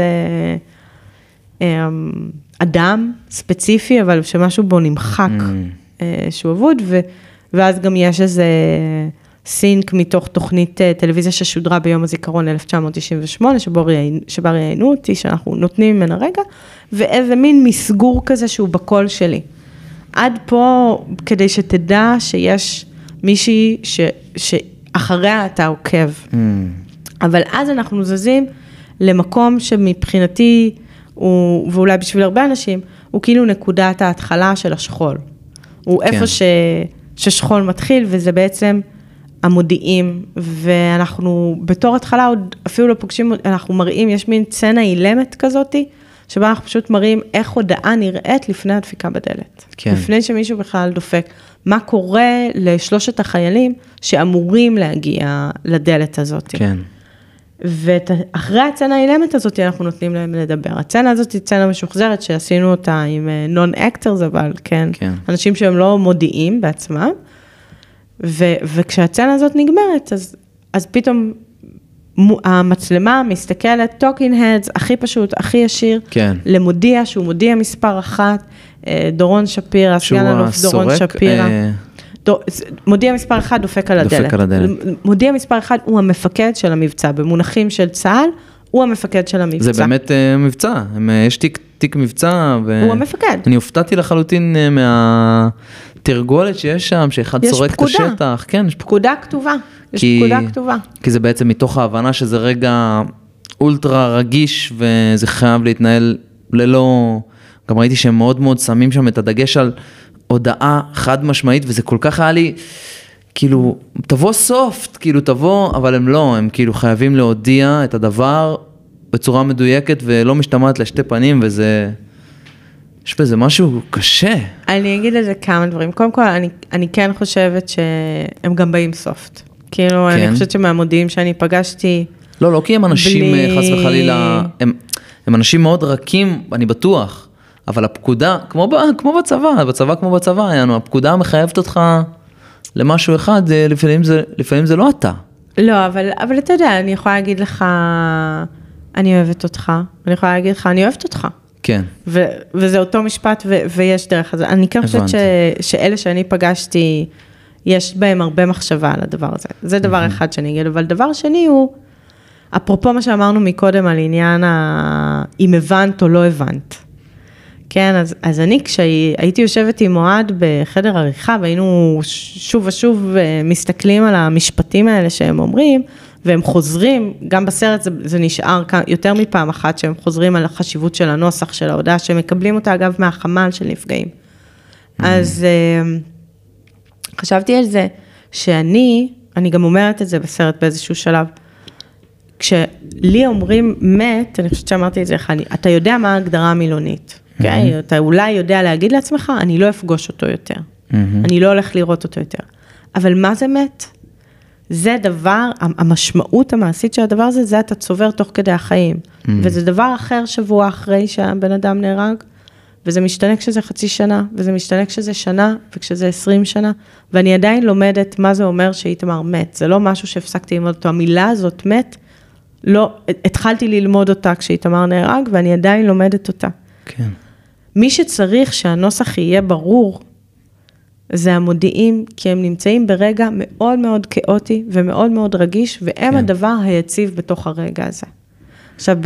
אדם ספציפי, אבל שמשהו בו נמחק שהוא אבוד, ואז גם יש איזה סינק מתוך תוכנית טלוויזיה ששודרה ביום הזיכרון 1998, שבה ראיינו אותי, שאנחנו נותנים ממנה רגע, ואיזה מין מסגור כזה שהוא בקול שלי. עד פה, כדי שתדע שיש מישהי שאחריה אתה עוקב. אבל אז אנחנו זזים למקום שמבחינתי, ואולי בשביל הרבה אנשים, הוא כאילו נקודת ההתחלה של השכול. הוא איפה ששכול מתחיל, וזה בעצם המודיעים, ואנחנו בתור התחלה עוד אפילו לא פוגשים, אנחנו מראים, יש מין צנה אילמת כזאת, שבה אנחנו פשוט מראים איך הודעה נראית לפני הדפיקה בדלת. כן. לפני שמישהו בכלל דופק. מה קורה לשלושת החיילים שאמורים להגיע לדלת הזאת. כן. ואחרי הצנה האילמת הזאת, אנחנו נותנים להם לדבר. הצנה הזאת היא צנה משוחזרת, שעשינו אותה עם נון-אקטרס, אבל כן, אנשים שהם לא מודיעים בעצמם, וכשהצנה הזאת נגמרת, אז פתאום המצלמה מסתכלת, talking heads, הכי פשוט, הכי ישיר, למודיע, שהוא מודיע מספר 1, דורון שפירא, סגן אלוף דורון שפירא. מודיע מספר 1 דופק על הדלת. מודיע מספר 1 הוא המפקד של המבצע, במונחים של צה"ל, הוא המפקד של המבצע. זה באמת מבצע, יש תיק מבצע. הוא המפקד. אני הופתעתי לחלוטין מהתרגולת שיש שם, שאחד צורק את השטח. יש פקודה כתובה. יש פקודה כתובה. כי זה בעצם מתוך ההבנה שזה רגע אולטרה רגיש, וזה חייב להתנהל ללא, גם ראיתי שהם מאוד מאוד שמים שם את הדגש על הודעה חד משמעית, וזה כל כך היה לי, כאילו, תבוא סופט, כאילו תבוא, אבל הם לא, הם כאילו חייבים להודיע את הדבר בצורה מדויקת, ולא משתמעת לשתי פנים, וזה, יש בזה משהו קשה. אני אגיד לזה כמה דברים. קודם כל, אני כן חושבת שהם גם באים סופט. כאילו, אני חושבת שמהמודיעים שאני פגשתי, לא, כי הם אנשים חס וחלילה, הם אנשים מאוד רכים, אני בטוח. אבל הפקודה, כמו בצבא כמו בצבא, הפקודה מחייבת אותך למשהו אחד, לפעמים זה לא אתה. לא, אבל אתה יודע, אני יכולה להגיד לך, אני אוהבת אותך, אני יכולה להגיד לך, אני אוהבת אותך. כן. וזה אותו משפט, ויש דרך הזה. אני כן חושבת שאלה שאני פגשתי, יש בהם הרבה מחשבה על הדבר הזה. זה דבר אחד שאני אגיד, אבל דבר שני הוא, אפרופו מה שאמרנו מקודם על עניין, אם הבנת או לא הבנת. כן, אז אני כשהייתי יושבת עם מועד בחדר עריכה, והיינו שוב ושוב מסתכלים על המשפטים האלה שהם אומרים, והם חוזרים, גם בסרט זה נשאר יותר מפעם אחת, שהם חוזרים על החשיבות של הנוסח של ההודעה, שהם מקבלים אותה אגב מהחמ"ל של נפגעים. אז חשבתי על זה, שאני גם אומרת את זה בסרט באיזשהו שלב, כשלי אומרים מת, אני חושבת שאמרתי את זה, אתה יודע מה ההגדרה המילונית, אוקיי? אתה אולי יודע להגיד לעצמך, אני לא אפגוש אותו יותר. אני לא הולך לראות אותו יותר. אבל מה זה מת? זה דבר, המשמעות המעשית של הדבר הזה, זה אתה צובר תוך כדי החיים. וזה דבר אחר שבוע אחרי שהבן אדם נהרג, וזה משתנה כשזה חצי שנה, וזה משתנה כשזה שנה, וכשזה 20 שנה, ואני עדיין לומדת מה זה אומר שאיתמר מת. זה לא משהו שהפסקתי ללמוד אותו. המילה הזאת מת, לא, התחלתי ללמוד אותה כשאיתמר נהרג, ואני עדיין לומדת אותה. כן. מי שצריך שהנוסח יהיה ברור, זה המודיעים, כי הם נמצאים ברגע מאוד מאוד כאוטי ומאוד מאוד רגיש, והם הדבר היציב בתוך הרגע הזה. עכשיו,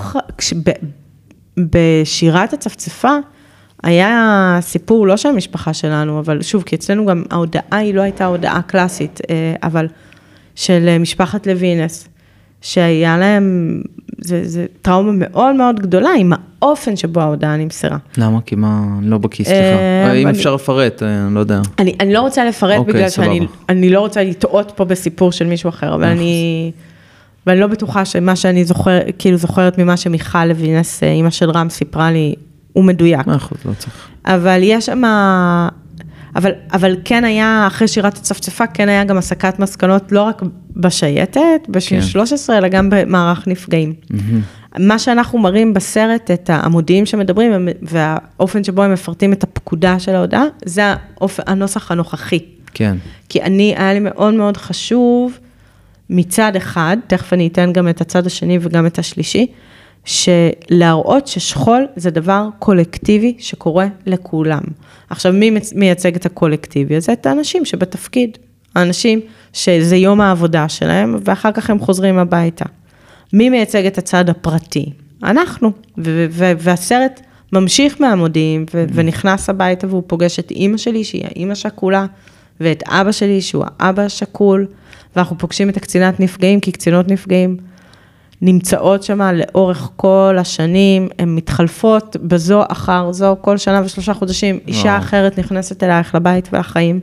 בשירת הצפצפה, היה סיפור לא של המשפחה שלנו, אבל שוב, כי אצלנו גם ההודעה היא לא הייתה הודעה קלאסית, אבל של משפחת לוינס, שהיה להם, זה טראומה מאוד מאוד גדולה, עם האופן שבו ההודעה נמסרה. למה? כי מה, לא בכיס, סליחה. אם אפשר לפרט, אני לא יודע. אני לא רוצה לפרט בגלל שאני לא רוצה לטעות פה בסיפור של מישהו אחר, אבל אני לא בטוחה שמה שאני זוכרת ממה שמיכל לוינס, אמא של רם, סיפרה לי, הוא מדויק. לא צריך. אבל יש שם, אבל כן היה, אחרי שירת הצפצפה, כן היה גם הסקת מסקנות, לא רק בשייטת, ב-13, אלא גם במערך נפגעים. מה שאנחנו מראים בסרט, את העמודים שמדברים, והאופן שבו הם מפרטים את הפקודה של ההודעה, זה הנוסח הנוכחי. כן. כי היה לי מאוד מאוד חשוב, מצד אחד, תכף אני אתן גם את הצד השני וגם את השלישי, שלהראות ששכול זה דבר קולקטיבי שקורה לכולם. עכשיו, מי מייצג את הקולקטיבי? זה את האנשים שבתפקיד. האנשים שזה יום העבודה שלהם, ואחר כך הם חוזרים הביתה. מי מייצג את הצד הפרטי? אנחנו. והסרט ממשיך מהמודיעים, ונכנס הביתה, והוא פוגש את אמא שלי, שהיא האמא שכולה, ואת אבא שלי, שהוא האבא השכול, ואנחנו פוגשים את הקצינת נפגעים, כי קצינות נפגעים נמצאות שם לאורך כל השנים, הן מתחלפות בזו אחר זו, כל שנה ו3 חודשים, אישה אחרת נכנסת אלייך לבית ולחיים.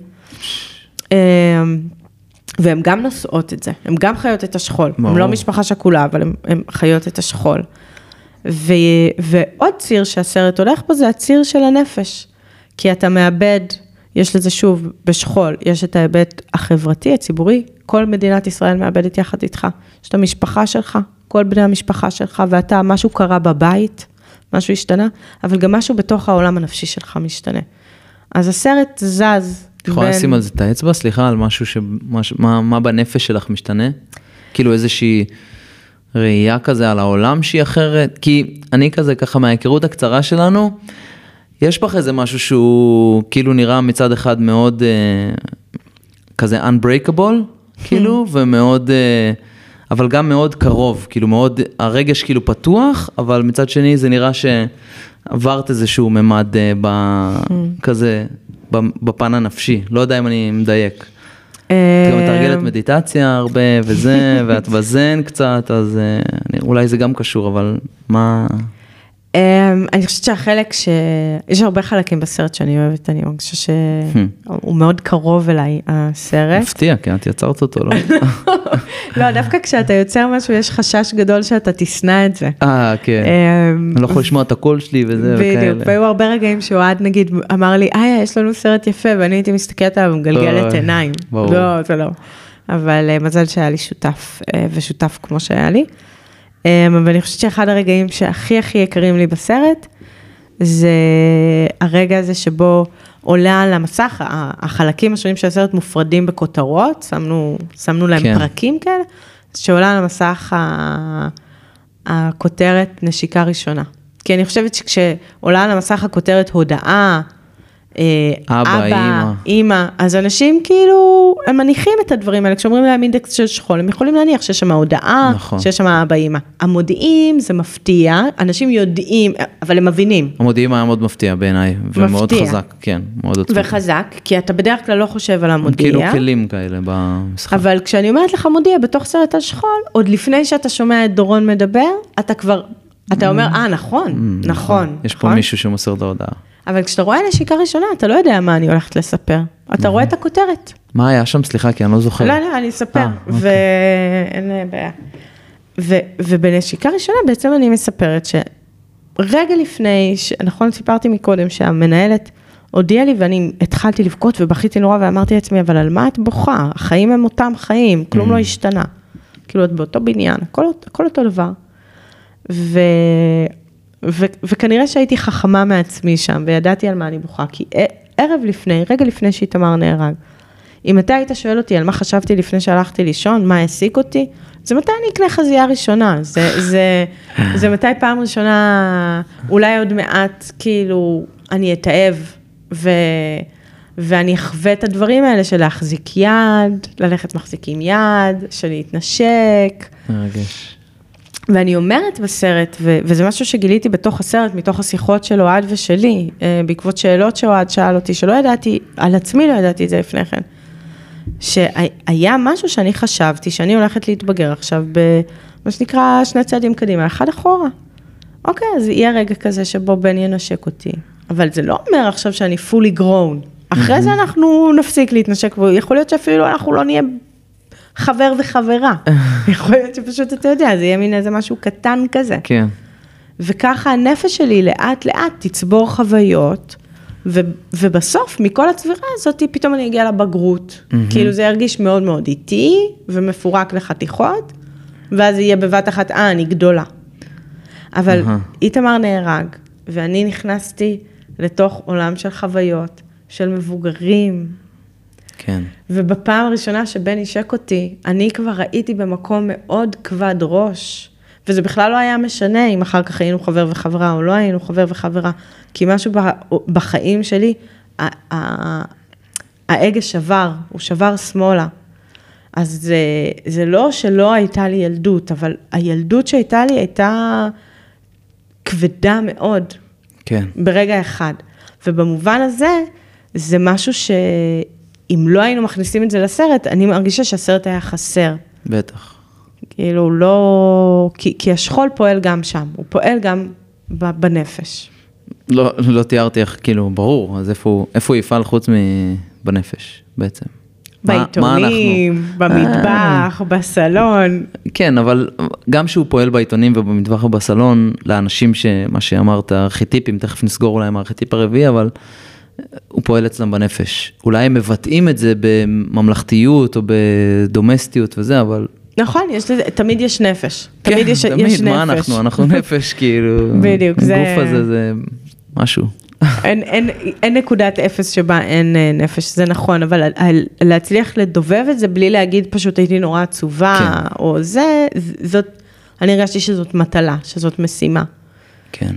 והן גם נושאות את זה, הן גם חיות את השכול, הן לא משפחה שכולה, אבל הן חיות את השכול. ועוד ציר שהסרט הולך פה, זה הציר של הנפש, כי אתה מאבד, יש לזה שוב בשכול, יש את ההיבט החברתי, הציבורי, כל מדינת ישראל מאבדת יחד איתך, יש את המשפחה שלך, כל בני המשפחה שלך, ואתה, משהו קרה בבית, משהו השתנה, אבל גם משהו בתוך העולם הנפשי שלך משתנה. אז הסרט זז. יכולה לשים על זה את האצבע, סליחה, על משהו מה בנפש שלך משתנה? כאילו איזושהי ראייה כזה על העולם שהיא אחרת, כי אני ככה מההיכרות הקצרה שלנו, יש בך איזה משהו שהוא כאילו נראה מצד אחד מאוד כזה unbreakable, כאילו, ומאוד, אבל גם מאוד קרוב, כאילו מאוד, הרגש כאילו פתוח, אבל מצד שני זה נראה שעברת איזשהו ממד כזה, בפן הנפשי, לא יודע אם אני מדייק. גם מתרגלת מדיטציה הרבה וזה, ואת בזן קצת, אז אולי זה גם קשור, אבל מה... אני חושבת שהחלק יש הרבה חלקים בסרט שאני אוהבת, אני חושבת שהוא מאוד קרוב אליי, הסרט. מפתיע, כי את יצרת אותו, לא? לא, דווקא כשאתה יוצר משהו, יש חשש גדול שאתה תסנע את זה. כן. אני לא יכול לשמוע את הקול שלי וזה וכאלה. בדיוק, והיו הרבה רגעים שאוהד נגיד אמר לי, יש לנו סרט יפה, ואני הייתי מסתכלת עליו, מגלגלת עיניים. לא, זה לא. אבל מזל שהיה לי שותף, ושותף כמו שהיה לי. אבל אני חושבת שאחד הרגעים שהכי הכי יקרים לי בסרט, זה הרגע הזה שבו עולה על המסך, החלקים השונים של הסרט מופרדים בכותרות, שמנו להם פרקים כאלה, שעולה על המסך הכותרת נשיקה ראשונה. כי אני חושבת שכשעולה על המסך הכותרת הודעה, אבא, אמא, אז אנשים כאילו, הם מניחים את הדברים האלה, כשאומרים להם אינדקס של שכול, הם יכולים להניח שיש שם ההודעה, שיש שם אבא, אמא. המודיעים זה מפתיע, אנשים יודעים, אבל הם מבינים. המודיעים היה מאוד מפתיע בעיניי, ומאוד חזק, כן, מאוד עצוב. וחזק, כי אתה בדרך כלל לא חושב על המודיע. כאילו כלים כאלה במשחק. אבל כשאני אומרת לך מודיע, בתוך סרט על שכול, עוד לפני שאתה שומע את דורון מדבר, אתה אומר, נכון. יש פה מישהו שמוסר את ההודעה. אבל כשאתה רואה נשיקה ראשונה, אתה לא יודע מה אני הולכת לספר. אתה רואה את הכותרת. מה היה שם? סליחה, כי אני לא זוכר. לא, אני אספר. ואין בעיה. ובנשיקה ראשונה בעצם אני מספרת שרגע לפני, נכון, סיפרתי מקודם שהמנהלת הודיעה לי ואני התחלתי לבכות ובכיתי נורא ואמרתי לעצמי, אבל על מה את בוכה? החיים הם אותם חיים, כלום לא השתנה. כאילו את באותו בניין, הכל אותו דבר. וכנראה שהייתי חכמה מעצמי שם, וידעתי על מה אני בוכה, כי רגע לפני שאיתמר נהרג, אם אתה היית שואל אותי על מה חשבתי לפני שהלכתי לישון, מה העסיק אותי, זה מתי אני אקנה חזייה ראשונה, זה מתי פעם ראשונה, אולי עוד מעט, כאילו, אני אתאהב, ואני אחווה את הדברים האלה של להחזיק יד, ללכת מחזיקים יד, של להתנשק. מרגש. ואני אומרת בסרט, וזה משהו שגיליתי בתוך הסרט, מתוך השיחות של אוהד ושלי, בעקבות שאלות שאוהד שאל אותי, שלא ידעתי, על עצמי לא ידעתי את זה לפני כן, שהיה משהו שאני חשבתי, שאני הולכת להתבגר עכשיו, במה שנקרא שני צעדים קדימה, אחד אחורה. אוקיי, אז יהיה רגע כזה שבו בן ינשק אותי, אבל זה לא אומר עכשיו שאני fully grown, אחרי זה אנחנו נפסיק להתנשק, ויכול להיות שאפילו אנחנו לא נהיה חבר וחברה. יכול להיות שפשוט אתה יודע, זה יהיה מין איזה משהו קטן כזה. כן. וככה הנפש שלי לאט לאט תצבור חוויות, ובסוף מכל הצבירה הזאת, פתאום אני אגיע לבגרות. כאילו זה ירגיש מאוד מאוד איטי, ומפורק לחתיכות, ואז יהיה בבת אחת, אני גדולה. אבל איתמר נהרג, ואני נכנסתי לתוך עולם של חוויות, של מבוגרים, כן. ובפעם הראשונה שבן ישק אותי, אני כבר ראיתי במקום מאוד כבד ראש, וזה בכלל לא היה משנה אם אחר כך היינו חבר וחברה או לא היינו חבר וחברה, כי משהו בחיים שלי, האגה שבר, הוא שבר שמאלה. אז זה לא שלא הייתה לי ילדות, אבל הילדות שהייתה לי הייתה כבדה מאוד. כן. ברגע אחד. ובמובן הזה, זה משהו אם לא היינו מכניסים את זה לסרט, אני מרגישה שהסרט היה חסר. בטח. כאילו לא, כי השכול פועל גם שם, הוא פועל גם בנפש. לא תיארתי איך, כאילו, ברור, אז איפה הוא יפעל חוץ מבנפש בעצם? בעיתונים, במטבח, בסלון. כן, אבל גם שהוא פועל בעיתונים ובמטבח ובסלון, לאנשים שמה שאמרת, ארכיטיפים, תכף נסגור אולי עם הארכיטיפ הרביעי, אבל הוא פועל אצלם בנפש. אולי הם מבטאים את זה בממלכתיות או בדומסטיות וזה, אבל... נכון, תמיד יש נפש. כן, תמיד, מה אנחנו? אנחנו נפש, כאילו... בדיוק, זה... הגוף הזה זה משהו. אין נקודת אפס שבה אין נפש, זה נכון, אבל להצליח לדובב את זה בלי להגיד פשוט הייתי נורא עצובה, או זה, אני הרגשתי שזאת מטלה, שזאת משימה. כן.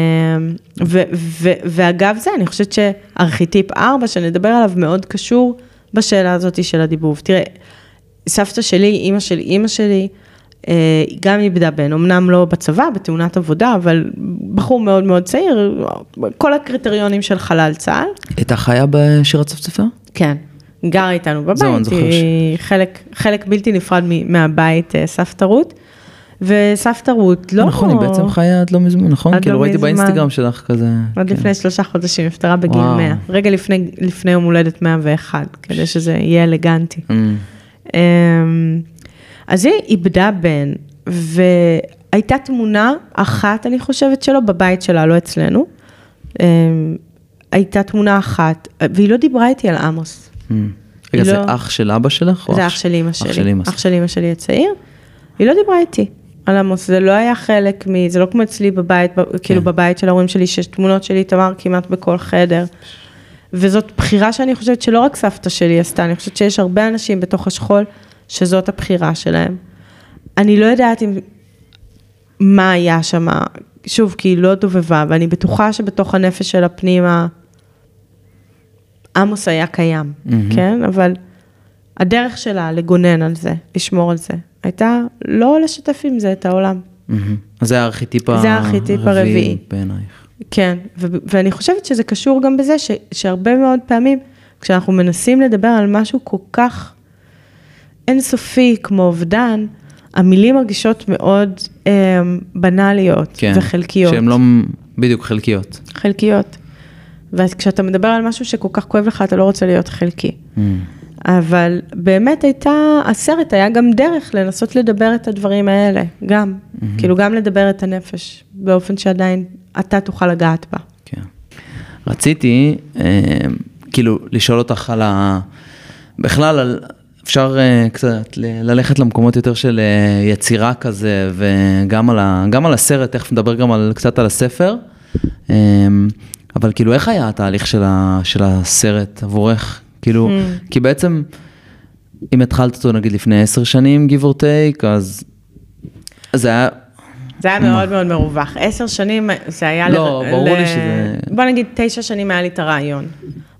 ואגב זה, אני חושבת שארכיטיפ 4, שנדבר עליו מאוד קשור בשאלה הזאת של הדיבוב. תראה, סבתא שלי, אימא שלי, גם איבדה בן, אמנם לא בצבא, בתאונת עבודה, אבל בחור מאוד מאוד צעיר, כל הקריטריונים של חלל צה"ל. הייתה חיה בשירת צפצפה? כן, גרה איתנו בבית, היא חלק בלתי נפרד מהבית סבתא רות, וסבתא רות לא... נכון, היא בעצם חיה עד לא מזמן, נכון? כאילו ראיתי באינסטגרם שלך כזה. עד לפני 3 חודשים, נפטרה בגיל 100, רגע לפני יום הולדת 101, כדי שזה יהיה אלגנטי. אז היא איבדה בן, והייתה תמונה אחת, אני חושבת שלו, בבית שלה, לא אצלנו. הייתה תמונה אחת, והיא לא דיברה איתי על עמוס. רגע, זה אח של אבא שלך? זה אח של אמא שלי. אח של אמא שלי הצעיר. היא לא דיברה איתי על עמוס, זה לא היה חלק זה לא כמו אצלי בבית, כאילו בבית של ההורים שלי, שיש תמונות שלי, תמר כמעט בכל חדר. וזאת בחירה שאני חושבת שלא רק סבתא שלי עשתה, אני חושבת שיש הרבה אנשים בתוך השכול, שזאת הבחירה שלהם. אני לא יודעת מה היה שם, שוב, כי היא לא דובבה, ואני בטוחה שבתוך הנפש של הפנימה, עמוס היה קיים, כן? אבל הדרך שלה לגונן על זה, לשמור על זה, הייתה לא לשתף עם זה את העולם. אז זה הארכיטיפ הרביעי בעינייך. כן, ואני חושבת שזה קשור גם בזה, שהרבה מאוד פעמים, כשאנחנו מנסים לדבר על משהו כל כך אינסופי כמו אובדן, המילים מרגישות מאוד בנאליות וחלקיות. שהן לא בדיוק חלקיות. חלקיות. וכשאתה מדבר על משהו שכל כך כואב לך, אתה לא רוצה להיות חלקי. אבל באמת הסרט היה גם דרך לנסות לדבר את הדברים האלה, גם. כאילו גם לדבר את הנפש, באופן שעדיין אתה תוכל לגעת בה. כן. רציתי, כאילו, לשאול אותך על בכלל, אפשר קצת ללכת למקומות יותר של יצירה כזה, וגם על הסרט, תכף נדבר גם קצת על הספר, אבל כאילו, איך היה התהליך של הסרט עבורך? כאילו, כי בעצם, אם התחלת אותו נגיד לפני 10 שנים, give or take, אז זה היה... זה היה מאוד מאוד מרווח. 10 שנים זה היה... לא, ברור לי שזה... בוא נגיד 9 שנים היה לי את הרעיון.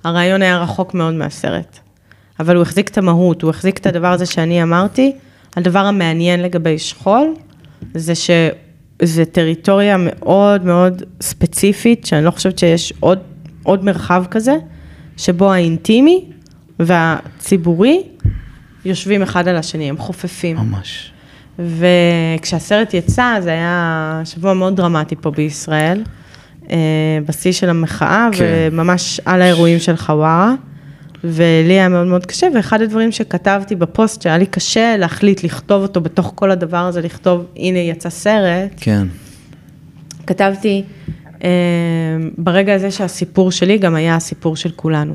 הרעיון היה רחוק מאוד מהסרט. אבל הוא החזיק את המהות, הוא החזיק את הדבר הזה שאני אמרתי, הדבר המעניין לגבי שכול, זה שזה טריטוריה מאוד מאוד ספציפית, שאני לא חושבת שיש עוד מרחב כזה, שבו האינטימי והציבורי יושבים אחד על השני, הם חופפים. ממש. וכשהסרט יצא, זה היה שבוע מאוד דרמטי פה בישראל, בשיא של המחאה, כן. וממש על האירועים של חווארה, ולי היה מאוד מאוד קשה, ואחד הדברים שכתבתי בפוסט, שהיה לי קשה להחליט לכתוב אותו בתוך כל הדבר הזה, לכתוב, הנה יצא סרט. כן. כתבתי, ברגע הזה שהסיפור שלי גם היה הסיפור של כולנו.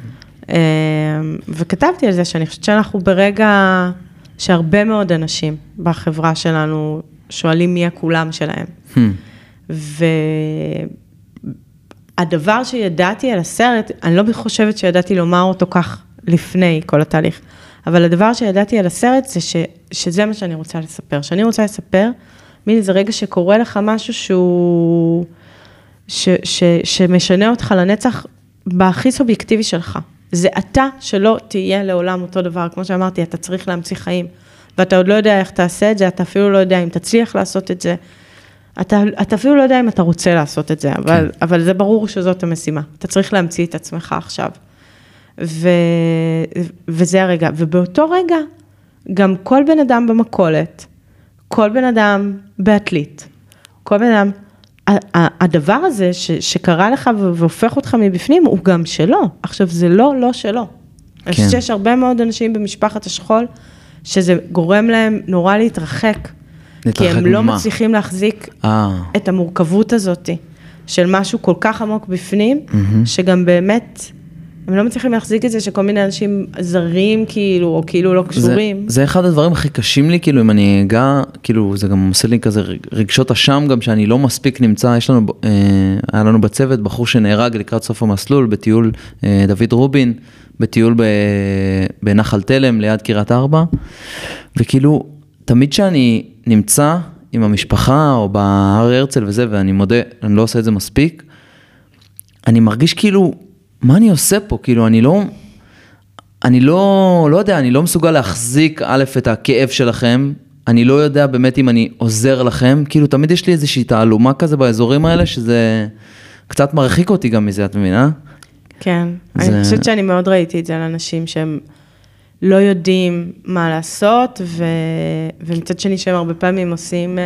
וכתבתי על זה שאני חושבת שאנחנו ברגע שהרבה מאוד אנשים בחברה שלנו שואלים מי הכולם שלהם. והדבר שידעתי על הסרט, אני לא חושבת שידעתי לומר אותו כך לפני כל התהליך, אבל הדבר שידעתי על הסרט זה שזה מה שאני רוצה לספר. שאני רוצה לספר, מין זה רגע שקורה לך משהו שהוא, שמשנה אותך לנצח בהכי סובייקטיבי שלך. זה אתה שלא תהיה לעולם אותו דבר, כמו שאמרתי, אתה צריך להמציא חיים, ואתה עוד לא יודע איך תעשה את זה, אתה אפילו לא יודע אם תצליח לעשות את זה, אתה אפילו לא יודע אם אתה רוצה לעשות את זה, אבל זה ברור שזאת המשימה, אתה צריך להמציא את עצמך עכשיו, וזה הרגע, ובאותו רגע, גם כל בן אדם במקולת, כל בן אדם באתלית, כל בן אדם, הדבר הזה שקרה לך והופך אותך מבפנים, הוא גם שלו. עכשיו, זה לא שלו. אני חושבת שיש הרבה מאוד אנשים במשפחת השכול, שזה גורם להם נורא להתרחק, כי הם לא מצליחים להחזיק את המורכבות הזאת, של משהו כל כך עמוק בפנים, שגם באמת, הם לא מצליחים להחזיק את זה, שכל מיני אנשים זרים, כאילו, או כאילו לא קשורים. זה אחד הדברים הכי קשים לי, כאילו, אם אני אגע, כאילו, זה גם עושה לי כזה רגשות אשם, גם שאני לא מספיק נמצא, היה לנו בצוות בחור שנהרג לקראת סוף המסלול, בטיול דוד רובין, בטיול בנחל תלם, ליד קריית ארבע, וכאילו, תמיד שאני נמצא עם המשפחה, או בהר הרצל וזה, ואני מודה, אני לא עושה את זה מספיק, אני מרגיש כאילו, מה אני עושה פה? כאילו, אני לא יודע, אני לא מסוגל להחזיק א' את הכאב שלכם, אני לא יודע באמת אם אני עוזר לכם, כאילו, תמיד יש לי איזושהי תעלומה כזה באזורים האלה, שזה קצת מרחיק אותי גם מזה, את מבינה? כן, אני חושבת שאני מאוד ראיתי את זה על אנשים שהם לא יודעים מה לעשות, ומצד שני שהם הרבה פעמים עושים,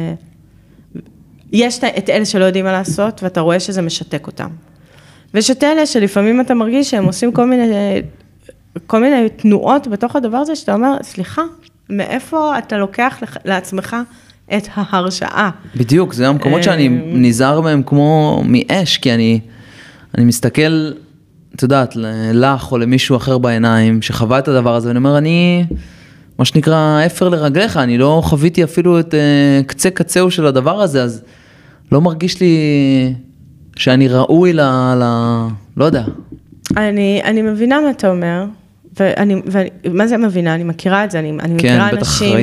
יש את אלה שלא יודעים מה לעשות, ואתה רואה שזה משתק אותם. ויש את אלה שלפעמים אתה מרגיש שהם עושים כל מיני תנועות בתוך הדבר הזה, שאתה אומר, סליחה, מאיפה אתה לוקח לעצמך את ההרשאה? בדיוק, זה המקומות שאני נזהר מהם כמו מאש, כי אני מסתכל, את יודעת, לך או למישהו אחר בעיניים, שחווה את הדבר הזה, ואני אומר, מה שנקרא, אפר לרגליך, אני לא חוויתי אפילו את קצהו של הדבר הזה, אז לא מרגיש לי שאני ראוי לא יודע. אני מבינה מה אתה אומר, ומה זה מבינה? אני מכירה את זה, אני מכירה אנשים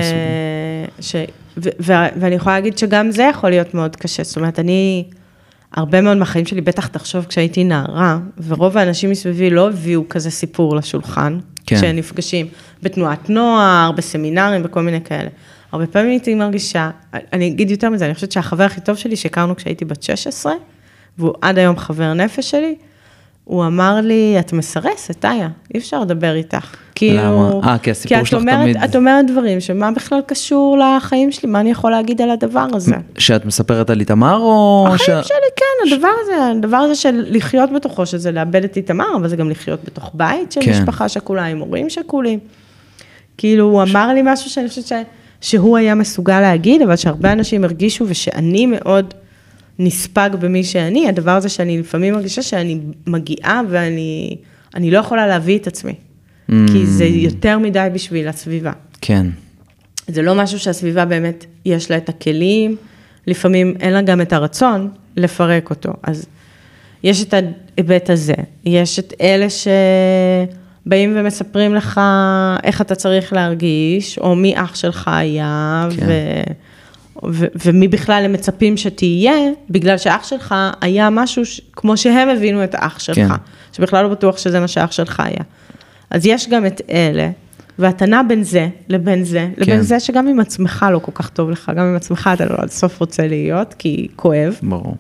ואני יכולה להגיד שגם זה יכול להיות מאוד קשה, זאת אומרת, הרבה מאוד מהחיים שלי, בטח תחשוב כשהייתי נערה, ורוב האנשים מסביבי לא הביאו כזה סיפור לשולחן, כשהם נפגשים בתנועת נוער, בסמינרים, בכל מיני כאלה. הרבה פעמים הייתי מרגישה, אני אגיד יותר מזה, אני חושבת שהחבר הכי טוב שלי, שהכרנו כשהייתי בת 16, והוא עד היום חבר נפש שלי, הוא אמר לי, את מסרסת, איה, אי אפשר לדבר איתך. למה? כי הסיפור שלך תמיד... את אומרת דברים, שמה בכלל קשור לחיים שלי, מה אני יכול להגיד על הדבר הזה? שאת מספרת על איתמר או... החיים שלי, כן, הדבר הזה של לחיות בתוכו, שזה לאבד את איתמר, אבל זה גם לחיות בתוך בית של משפחה שכולה, עם הורים שכולים. כאילו, הוא אמר לי משהו שאני חושבת שהוא היה מסוגל להגיד, אבל שהרבה אנשים הרגישו, ושאני מאוד נספג במי שאני, הדבר הזה שאני לפעמים מרגישה שאני מגיעה, ואני לא יכולה להביא את עצמי. כי זה יותר מדי בשביל הסביבה. כן. זה לא משהו שהסביבה באמת יש לה את הכלים, לפעמים אין לה גם את הרצון לפרק אותו. אז יש את ההיבט הזה, יש את אלה שבאים ומספרים לך איך אתה צריך להרגיש, או מי אח שלך היה, ומי בכלל הם מצפים שתהיה, בגלל שאח שלך היה משהו כמו שהם הבינו את האח שלך, שבכלל לא בטוח שזה מה שאח שלך היה. אז יש גם את אלה, ואתה נע בין זה לבין זה, לבין זה שגם עם עצמך לא כל כך טוב לך, גם עם עצמך אתה לא עד סוף רוצה להיות, כי כואב. ברור.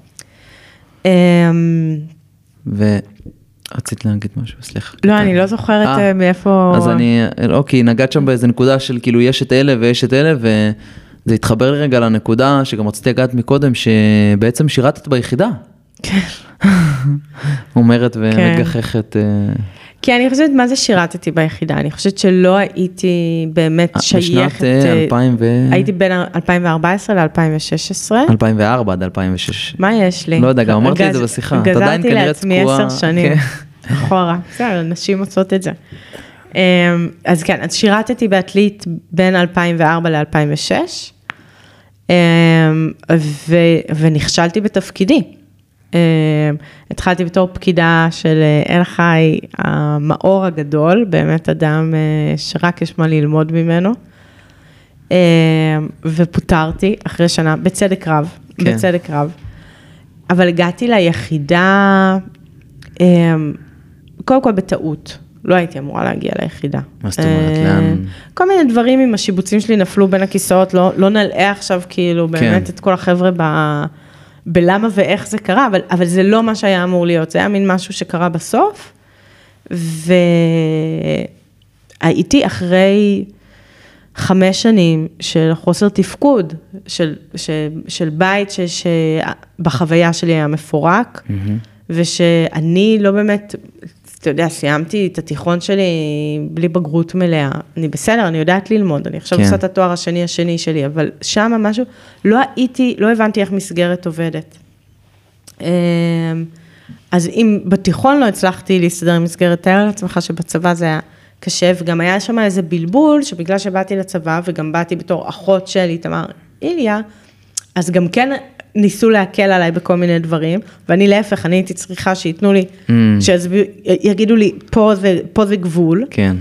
ורצית להגיד משהו, סליחה. לא, אני לא זוכרת מאיפה... אז אוקיי, נגעת שם באיזה נקודה של כאילו יש את אלה ויש את אלה, וזה התחבר לי רגע לנקודה שגם רציתי לגעת מקודם, שבעצם שירתת ביחידה. כן. אומרת ומגחכת... כי אני חושבת, מה זה שירתתי ביחידה? אני חושבת שלא הייתי באמת שייכת... בשנת 2000 ו... הייתי בין 2014 ל-2016. 2004 עד 2006. מה יש לי? לא יודע, גם אמרתי את זה בשיחה. גזרתי לעצמי 10 שנים. אחורה. בסדר, נשים עושות את זה. אז כן, אז שירתתי בעתלית בין 2004 ל-2006, ונכשלתי בתפקידי. התחלתי בתור פקידה של אל חי, המאור הגדול, באמת אדם שרק יש מה ללמוד ממנו, ופוטרתי אחרי שנה, בצדק רב, בצדק רב. אבל הגעתי ליחידה, קודם כל בטעות, לא הייתי אמורה להגיע ליחידה. מה זאת אומרת, לאן? כל מיני דברים עם השיבוצים שלי נפלו בין הכיסאות, לא נלאה עכשיו כאילו באמת את כל החבר'ה בלמה ואיך זה קרה, אבל זה לא מה שהיה אמור להיות, זה היה מין משהו שקרה בסוף, והייתי אחרי 5 שנים של חוסר תפקוד, של בית שבחוויה שלי היה מפורק, ושאני לא באמת, אתה יודע, סיימתי את התיכון שלי בלי בגרות מלאה, אני בסדר, אני יודעת ללמוד, אני עכשיו עושה את התואר השני שלי, אבל שם משהו, לא הבנתי איך מסגרת עובדת. אז אם בתיכון לא הצלחתי להסתדר עם מסגרת, תאר לעצמך שבצבא זה היה קשה, וגם היה שם איזה בלבול, שבגלל שבאתי לצבא, וגם באתי בתור אחות שלי, תמר איליה, אז גם כן ניסו להקל עליי בכל מיני דברים, ואני להפך, אני הייתי צריכה שיתנו לי, שיגידו לי, פה זה גבול. כן.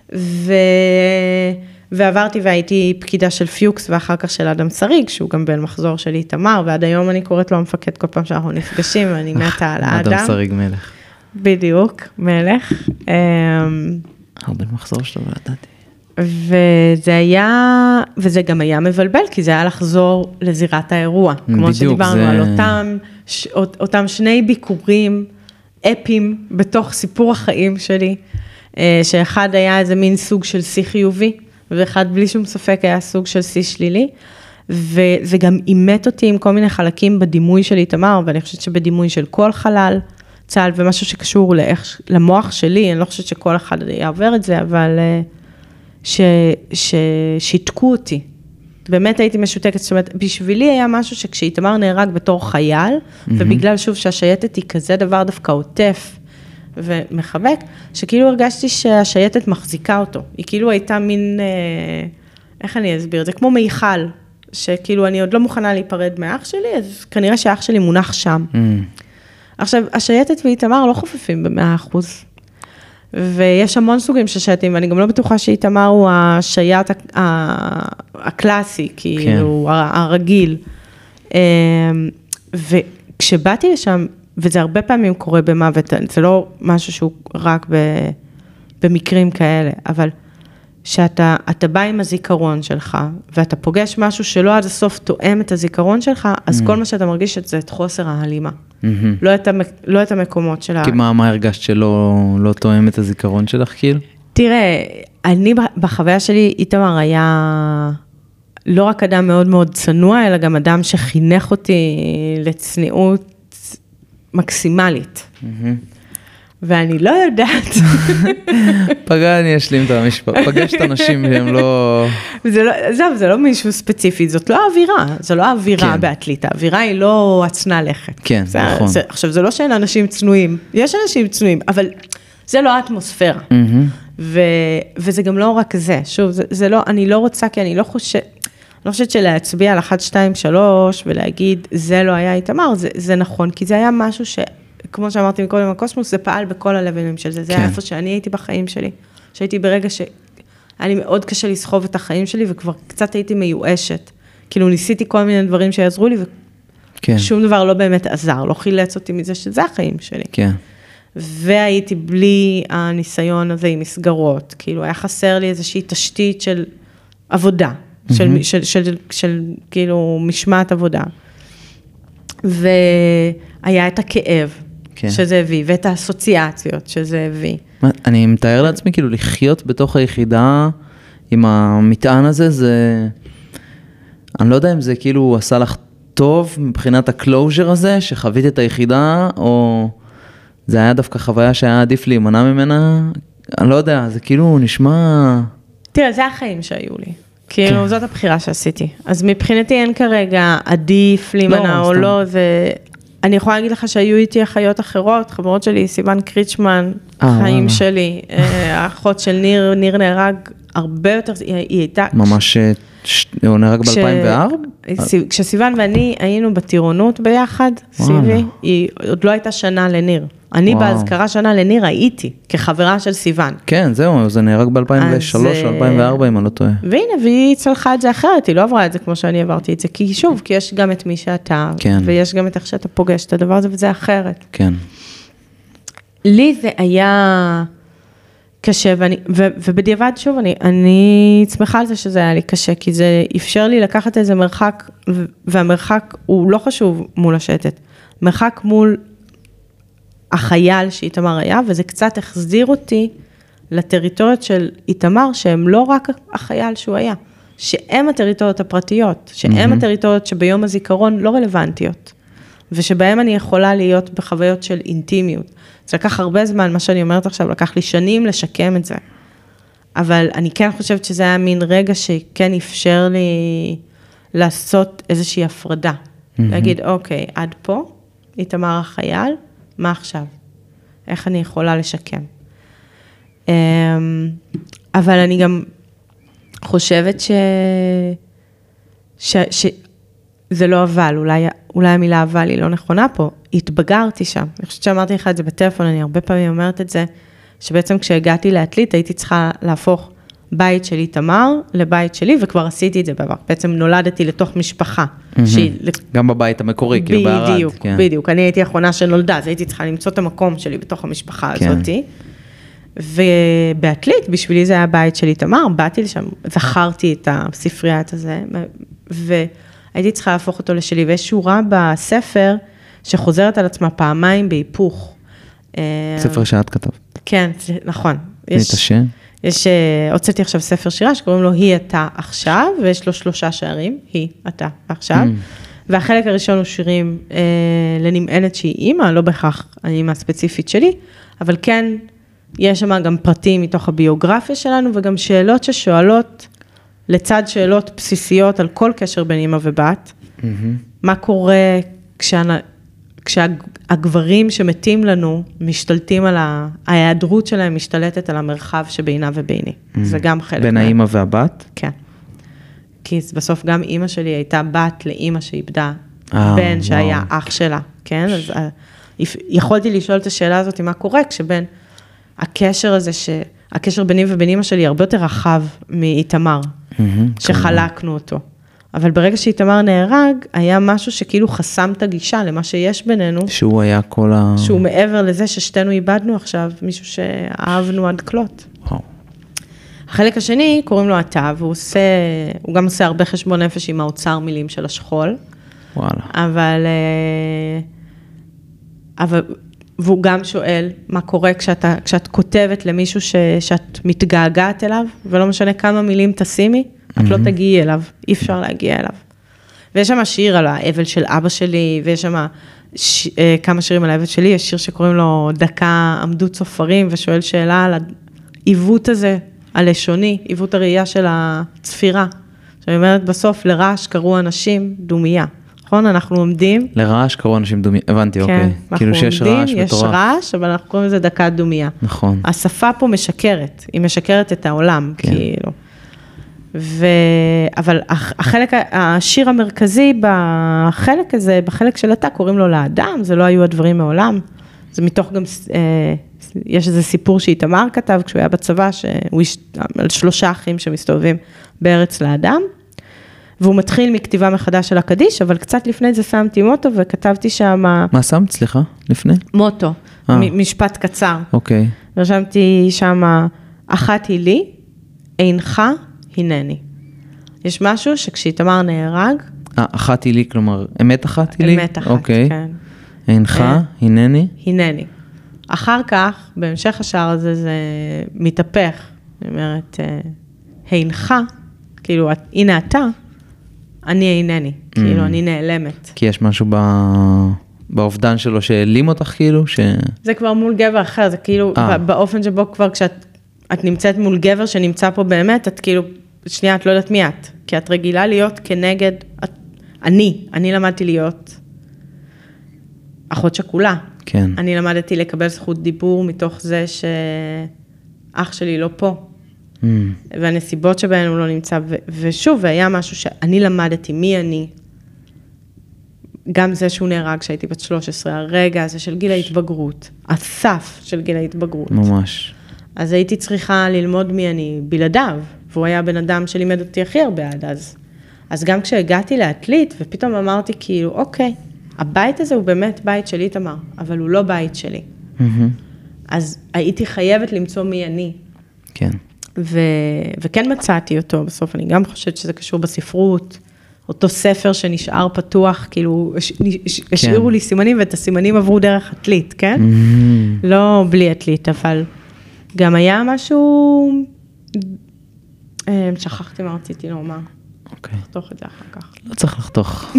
ועברתי והייתי פקידה של פיוקס, ואחר כך של אדם שריג, שהוא גם בן מחזור שלי, תמר, ועד היום אני קוראת לו המפקד כל פעם שאנחנו נפגשים, ואני מתה על האדם. אדם שריג מלך. בדיוק, מלך. הרבה מחזור שלו, ולדעתי. וזה גם היה מבלבל, כי זה היה לחזור לזירת האירוע. כמו שדיברנו על אותם 2 ביקורים אפיים בתוך סיפור החיים שלי, שאחד היה איזה מין סוג של שיא חיובי, ואחד בלי שום ספק היה סוג של שיא שלילי, וזה גם אימת אותי עם כל מיני חלקים בדימוי שלי, תמר, ואני חושבת שבדימוי של כל חלל צה"ל, ומשהו שקשור למוח שלי, אני לא חושבת שכל אחד יעבר את זה, אבל ששיתקו אותי. באמת הייתי משותקת, זאת אומרת, בשבילי היה משהו שכשאיתמר נהרג בתור חייל, ובגלל שוב שהשייטת היא כזה דבר דווקא עוטף ומחבק, שכאילו הרגשתי שהשייטת מחזיקה אותו. היא כאילו הייתה מין, איך אני אסביר? זה כמו מיכל, שכאילו אני עוד לא מוכנה להיפרד מאח שלי, אז כנראה שהאח שלי מונח שם. עכשיו, השייטת ואיתמר לא חופפים ב100%. ויש המון סוגים של שייטים, ואני גם לא בטוחה שאיתמר הוא השייט הקלאסי, כאילו, הרגיל. וכשבאתי לשם, וזה הרבה פעמים קורה במוות, זה לא משהו שהוא רק במקרים כאלה, אבל שאתה בא עם הזיכרון שלך, ואתה פוגש משהו שלא עד הסוף תואם את הזיכרון שלך, אז כל מה שאתה מרגיש זה את חוסר ההלימה. לא את המקומות שלה. כי מה הרגשת שלא תואם את הזיכרון שלך, כאילו? תראה, אני בחוויה שלי, איתמר היה לא רק אדם מאוד מאוד צנוע, אלא גם אדם שחינך אותי לצניעות מקסימלית. ואני לא יודעת. אני אשלים את המשפט. פגשת אנשים והם לא... זה לא מישהו ספציפי, זאת לא האווירה, זה לא האווירה בעתלית, האווירה היא לא עצנה לכת. כן, נכון. עכשיו, זה לא שאין אנשים צנועים, יש אנשים צנועים, אבל זה לא האטמוספירה. וזה גם לא רק זה, שוב, זה לא, אני לא רוצה, כי אני לא חושבת שלהצביע על 1, 2, 3 ולהגיד, זה לא היה איתמר, זה נכון, כי זה היה משהו כמו שאמרתי מקודם, הקוסמוס, זה פעל בכל הלבנים של זה, זה היה איפה שאני הייתי בחיים שלי, שהייתי ברגע שהיה לי מאוד קשה לסחוב את החיים שלי, וכבר קצת הייתי מיואשת, כאילו ניסיתי כל מיני דברים שיעזרו לי, ושום דבר לא באמת עזר, לא חילץ אותי מזה שזה החיים שלי. כן. והייתי בלי הניסיון הזה עם מסגרות, כאילו היה חסר לי איזושהי תשתית של עבודה, של כאילו משמעת עבודה. והיה את הכאב שזה הביא, ואת האסוציאציות שזה הביא. אני מתאר לעצמי כאילו לחיות בתוך היחידה עם המטען הזה, זה, אני לא יודע אם זה כאילו עשה לך טוב מבחינת הקלוז'ר הזה, שחווית את היחידה, או זה היה דווקא חוויה שהיה עדיף להימנע ממנה, אני לא יודע, זה כאילו נשמע... תראה, זה החיים שהיו לי. כאילו, זאת הבחירה שעשיתי. אז מבחינתי אין כרגע עדיף להימנע או לא, זה... אני יכולה להגיד לך שהיו איתי אחיות אחרות, חברות שלי, סיוון קריצ'מן, חיים שלי, האחות של ניר נהרג הרבה יותר, היא הייתה... ממש, הוא נהרג ב-2004? כשסיוון ואני היינו בטירונות ביחד, סיבי, היא עוד לא הייתה שנה לניר. אני בהזכרה שנה לניר הייתי, כחברה של סיוון. כן, זהו, זה נהרג ב-2003 או 2004, אם אני לא טועה. והנה, והיא צלחה את זה אחרת, היא לא עברה את זה כמו שאני עברתי את זה, כי שוב, כי יש גם את מי שאתה, ויש גם את איך שאתה פוגש את הדבר הזה, וזה אחרת. כן. לי זה היה קשה, ובדיעבד שוב, אני שמחה על זה שזה היה לי קשה, כי זה אפשר לי לקחת איזה מרחק, והמרחק הוא לא חשוב מול השטת, מרחק מול החייל שאיתמר היה, וזה קצת החזיר אותי לטריטוריות של איתמר, שהם לא רק החייל שהוא היה, שהם הטריטוריות הפרטיות, שהם הטריטוריות שביום הזיכרון לא רלוונטיות, ושבהם אני יכולה להיות בחוויות של אינטימיות. זה לקח הרבה זמן, מה שאני אומרת עכשיו, לקח לי שנים לשקם את זה. אבל אני כן חושבת שזה היה מין רגע שכן אפשר לי לעשות איזושהי הפרדה. להגיד, אוקיי, עד פה, איתמר החייל, מה עכשיו? איך אני יכולה לשקם? אבל אני גם חושבת שזה לא אבל, אולי המילה אבל היא לא נכונה פה, התבגרתי שם. אני חושבת שאמרתי לך את זה בטלפון, אני הרבה פעמים אומרת את זה, שבעצם כשהגעתי לאתלית, הייתי צריכה להפוך בית של איתמר לבית שלי, וכבר עשיתי את זה בעבר. בעצם נולדתי לתוך משפחה. גם בבית המקורי, כאילו בערד. בדיוק, בדיוק. אני הייתי האחרונה שנולדה, אז הייתי צריכה למצוא את המקום שלי בתוך המשפחה הזאת. ובאתלית, בשבילי זה היה בית של איתמר, באתי לשם, זכרתי את הספריית הזה, והייתי צריכה להפוך אותו לשלי, ויש שורה בספר שחוזרת על עצמה פעמיים בהיפוך. ספר שאת כתב. כן, נכון. מתעשן. הוצאתי עכשיו ספר שירה שקוראים לו היא אתה עכשיו, ויש לו 3 שערים, היא אתה עכשיו, והחלק הראשון הוא שירים לנמענת שהיא אימא, לא בהכרח האימא הספציפית שלי, אבל כן, יש שם גם פרטים מתוך הביוגרפיה שלנו, וגם שאלות ששואלות, לצד שאלות בסיסיות על כל קשר בין אימא ובת, מה קורה כשהגברים שמתים לנו, משתלטים על ההיעדרות שלהם, משתלטת על המרחב שבינה וביני. זה גם חלק. בין האמא והבת? כן. כי בסוף גם אמא שלי הייתה בת לאמא שאיבדה בן שהיה אח שלה, כן? אז יכולתי לשאול את השאלה הזאת, מה קורה כשבין הקשר הזה, הקשר ביני ובין אמא שלי הרבה יותר רחב מאיתמר, שחלקנו אותו. אבל ברגע שאיתמר נהרג, היה משהו שכאילו חסם את הגישה למה שיש בינינו. שהוא היה כל שהוא מעבר לזה ששתינו איבדנו עכשיו, מישהו שאהבנו עד כלות. החלק השני, קוראים לו אתה, והוא גם עושה הרבה חשבון נפש עם האוצר מילים של השכול. וואלה. והוא גם שואל מה קורה כשאת כותבת למישהו שאת מתגעגעת אליו, ולא משנה כמה מילים תשימי, את לא תגיעי אליו, אי אפשר להגיע אליו. ויש שם שיר על האבל של אבא שלי, ויש שם כמה שירים על האבל שלי, יש שיר שקוראים לו דקה עמדו צופרים, ושואל שאלה על העיוות הזה, הלשוני, עיוות הראייה של הצפירה. שאני אומרת בסוף, לרעש קראו אנשים דומיה. נכון? אנחנו עומדים. לרעש קראו אנשים דומיה, הבנתי, אוקיי. כאילו שיש רעש מטורף. יש רעש, אבל אנחנו קוראים לזה דקה דומיה. נכון. השפה פה משקרת, היא משקרת את העולם, כאילו. אבל השיר המרכזי בחלק הזה, בחלק של אתה, קוראים לו לאדם, זה לא היו הדברים מעולם. זה מתוך גם, יש איזה סיפור שאיתמר כתב, כשהוא היה בצבא, על 3 אחים שמסתובבים בארץ לאדם. והוא מתחיל מכתיבה מחדש של הקדיש, אבל קצת לפני זה שמתי מוטו, וכתבתי שם... מה שמת, סליחה, לפני? מוטו, משפט קצר. אוקיי. רשמתי שם, אחת היא לי, אינך, הנני. יש משהו שכשאיתמר נהרג... אחת היא לי, כלומר, אמת אחת היא לי? אמת אחת, אוקיי. כן. אינך, הנני? הנני. אחר כך, בהמשך השער הזה, זה מתהפך. אני אומרת, אינך, כאילו, הנה אתה, אני אינני. כאילו, אני נעלמת. כי יש משהו באובדן שלו שהעלים אותך, כאילו? זה כבר מול גבר אחר, זה כאילו, באופן שבו כבר כשאת נמצאת מול גבר שנמצא פה באמת, את כאילו, שנייה, את לא יודעת מי את. כי את רגילה להיות כנגד, אני למדתי להיות אחות שכולה. כן. אני למדתי לקבל זכות דיבור מתוך זה שאח שלי לא פה. והנסיבות שבהן הוא לא נמצא, ושוב, היה משהו שאני למדתי, מי אני, גם זה שהוא נהרג כשהייתי בת 13, הרגע הזה של גיל ההתבגרות, הסף של גיל ההתבגרות. ממש. אז הייתי צריכה ללמוד מי אני בלעדיו, והוא היה בן אדם שלימד אותי הכי הרבה עד אז. אז גם כשהגעתי לאתלית, ופתאום אמרתי כאילו, אוקיי, הבית הזה הוא באמת בית של איתמר, אבל הוא לא בית שלי. אז הייתי חייבת למצוא מי אני. כן. וכן מצאתי אותו בסוף, אני גם חושבת שזה קשור בספרות, אותו ספר שנשאר פתוח, כאילו, השאירו לי סימנים, ואת הסימנים עברו דרך אתלית, כן? לא בלי אתלית, אבל גם היה משהו, שכחתי מה רציתי לומר. אוקיי. לחתוך את זה אחר כך. לא צריך לחתוך.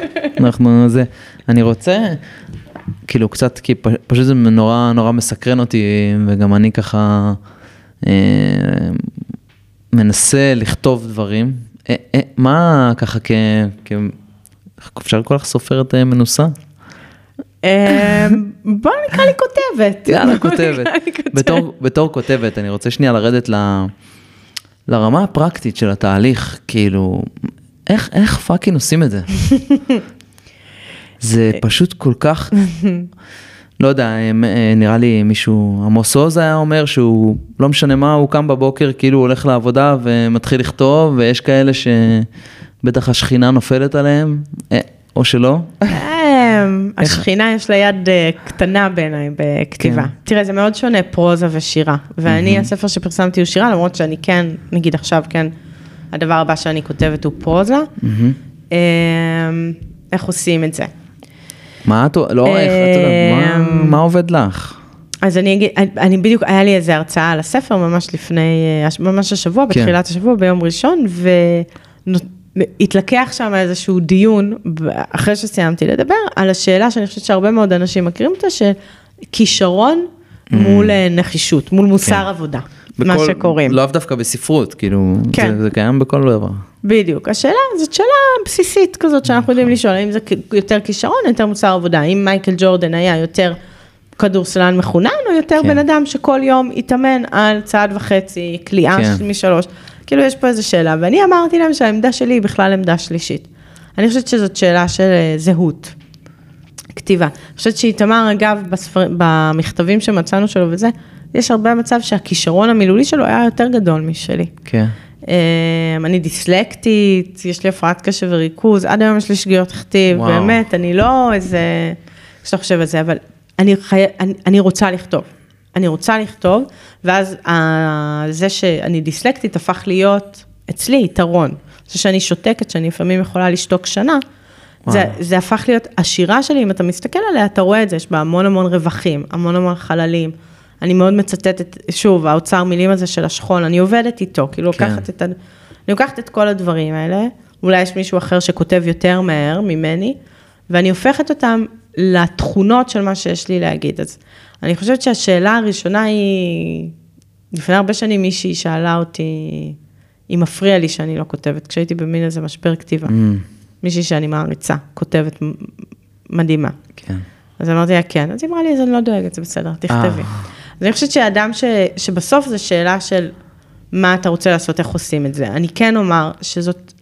אני רוצה, כאילו קצת, כי פשוט זה נורא מסקרן אותי, וגם אני ככה מנסה לכתוב דברים. מה ככה אפשר לקרוא לך סופרת מנוסה? בוא נקרא לי כותבת. יאללה, כותבת. בתור כותבת, אני רוצה שנייה לרדת לרמה הפרקטית של התהליך, כאילו, איך פאקינג עושים את זה? זה פשוט כל כך, לא יודע, נראה לי מישהו, עמוס עוז היה אומר שהוא, לא משנה מה, הוא קם בבוקר, כאילו הוא הולך לעבודה ומתחיל לכתוב, ויש כאלה שבטח השכינה נופלת עליהם, או שלא. השכינה יש לה יד קטנה בעיניי בכתיבה. תראה, זה מאוד שונה פרוזה ושירה, ואני, הספר שפרסמתי הוא שירה, למרות שאני כן, נגיד עכשיו, כן, הדבר הבא שאני כותבת הוא פרוזה. איך עושים את זה? מה עובד לך? אז אני בדיוק, היה לי איזו הרצאה על הספר, ממש השבוע, בתחילת השבוע, ביום ראשון, התלקח שם איזשהו דיון, אחרי שסיימתי לדבר, על השאלה שאני חושבת שהרבה מאוד אנשים מכירים אותה, של כישרון מול נחישות, מול מוסר עבודה, מה שקוראים. לא דווקא בספרות, כאילו, זה קיים בכל דבר. בדיוק, השאלה, זאת שאלה בסיסית כזאת, שאנחנו יודעים לשאול, האם זה יותר כישרון, יותר מוסר עבודה, האם מייקל ג'ורדן היה יותר כדורסלן מחונן, או יותר בן אדם שכל יום יתאמן על צעד וחצי, קליעה משלוש, כאילו יש פה איזו שאלה, ואני אמרתי להם שהעמדה שלי היא בכלל עמדה שלישית. אני חושבת שזאת שאלה של זהות, כתיבה. אני חושבת שאיתמר, אגב, במכתבים שמצאנו שלו וזה, יש הרבה מצב שהכישרון המילולי שלו היה יותר גדול משלי. כן. אני דיסלקטית, יש לי הפרעת קשב וריכוז, עד היום יש לי שגיאות כתיב, באמת, אני לא איזה, כשאתה חושב על זה, אבל אני רוצה לכתוב. אני רוצה לכתוב, ואז זה שאני דיסלקטית הפך להיות אצלי יתרון. זה שאני שותקת, שאני לפעמים יכולה לשתוק שנה, זה הפך להיות השירה שלי, אם אתה מסתכל עליה, אתה רואה את זה, יש בה המון המון רווחים, המון המון חללים. אני מאוד מצטטת, שוב, האוצר מילים הזה של השכול, אני עובדת איתו, כאילו אני לוקחת את כל הדברים האלה, אולי יש מישהו אחר שכותב יותר מהר ממני, ואני הופכת אותם לתכונות של מה שיש לי להגיד. אז אני חושבת שהשאלה הראשונה היא, לפני הרבה שנים מישהי שאלה אותי, היא מפריעה לי שאני לא כותבת, כשהייתי במין איזה משבר כתיבה. מישהי שאני מעריצה, כותבת מדהימה. כן. אז אמרתי לה, כן. אז היא אמרה לי, אז אני לא דואגת, זה בסדר, תכתבי. אז אני חושבת שהאדם שבסוף זו שאלה של מה אתה רוצה לעשות, איך עושים את זה. אני כן אומר שזאת,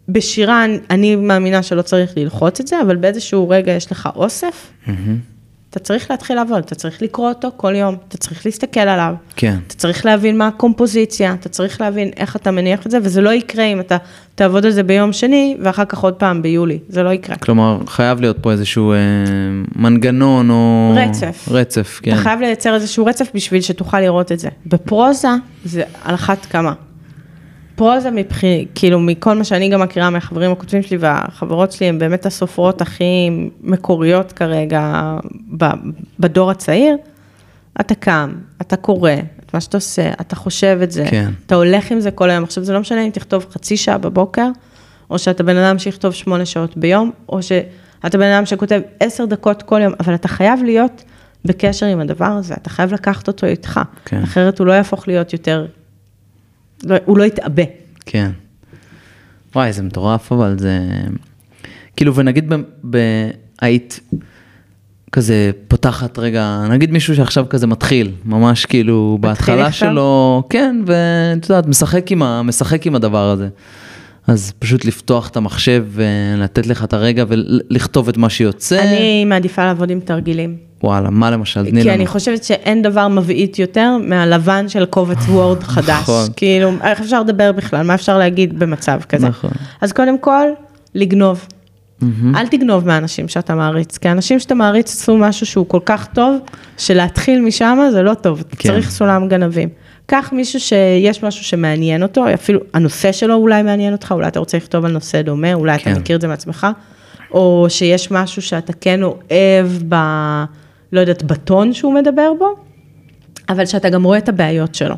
בשירה אני מאמינה שלא צריך ללחוץ את זה, אבל באיזשהו רגע יש לך אוסף, אתה צריך להתחיל לעבוד, אתה צריך לקרוא אותו כל יום, אתה צריך להסתכל עליו, כן. אתה צריך להבין מה הקומפוזיציה, אתה צריך להבין איך אתה מניח את זה, וזה לא יקרה אם אתה תעבוד על זה ביום שני, ואחר כך עוד פעם ביולי, זה לא יקרה. כלומר, חייב להיות פה איזשהו מנגנון או... רצף. רצף, כן. אתה חייב לייצר איזשהו רצף בשביל שתוכל לראות את זה. בפרוזה, זה על אחת כמה. פרוזה כאילו מכל מה שאני גם מכירה מהחברים הכותבים שלי והחברות שלי, הם באמת הסופרות הכי מקוריות כרגע בדור הצעיר. אתה קם, אתה קורא את מה שאתה עושה, אתה חושב את זה, כן. אתה הולך עם זה כל היום. עכשיו זה לא משנה אם תכתוב חצי שעה בבוקר, או שאתה בן אדם שיכתוב 8 שעות ביום, או שאתה בן אדם שכותב 10 דקות כל יום, אבל אתה חייב להיות בקשר עם הדבר הזה, אתה חייב לקחת אותו איתך, כן. אחרת הוא לא יהפוך להיות יותר... הוא לא יתאבא. כן. וואי, זה מטורף, אבל זה... כאילו, ונגיד היית כזה פותחת רגע, נגיד מישהו שעכשיו כזה מתחיל, ממש כאילו בהתחלה שלו, כן, ואת יודעת, משחק עם הדבר הזה. אז פשוט לפתוח את המחשב ולתת לך את הרגע ולכתוב את מה שיוצא. אני מעדיפה לעבוד עם תרגילים. וואלה, מה למשל? כי אני חושבת שאין דבר מבעית יותר מהלבן של קובץ וורד חדש. נכון. כאילו, איך אפשר לדבר בכלל? מה אפשר להגיד במצב כזה? נכון. אז קודם כל, לגנוב. אל תגנוב מהאנשים שאתה מעריץ, כי האנשים שאתה מעריץ עשו משהו שהוא כל כך טוב, שלהתחיל משם זה לא טוב, צריך סולם גנבים. קח מישהו שיש משהו שמעניין אותו, אפילו הנושא שלו אולי מעניין אותך, אולי אתה רוצה לכתוב על נושא דומה, אולי אתה מכיר את זה מעצמך, או שיש משהו שאתה כן אוהב לא יודעת, בטון שהוא מדבר בו, אבל שאתה גם רואה את הבעיות שלו.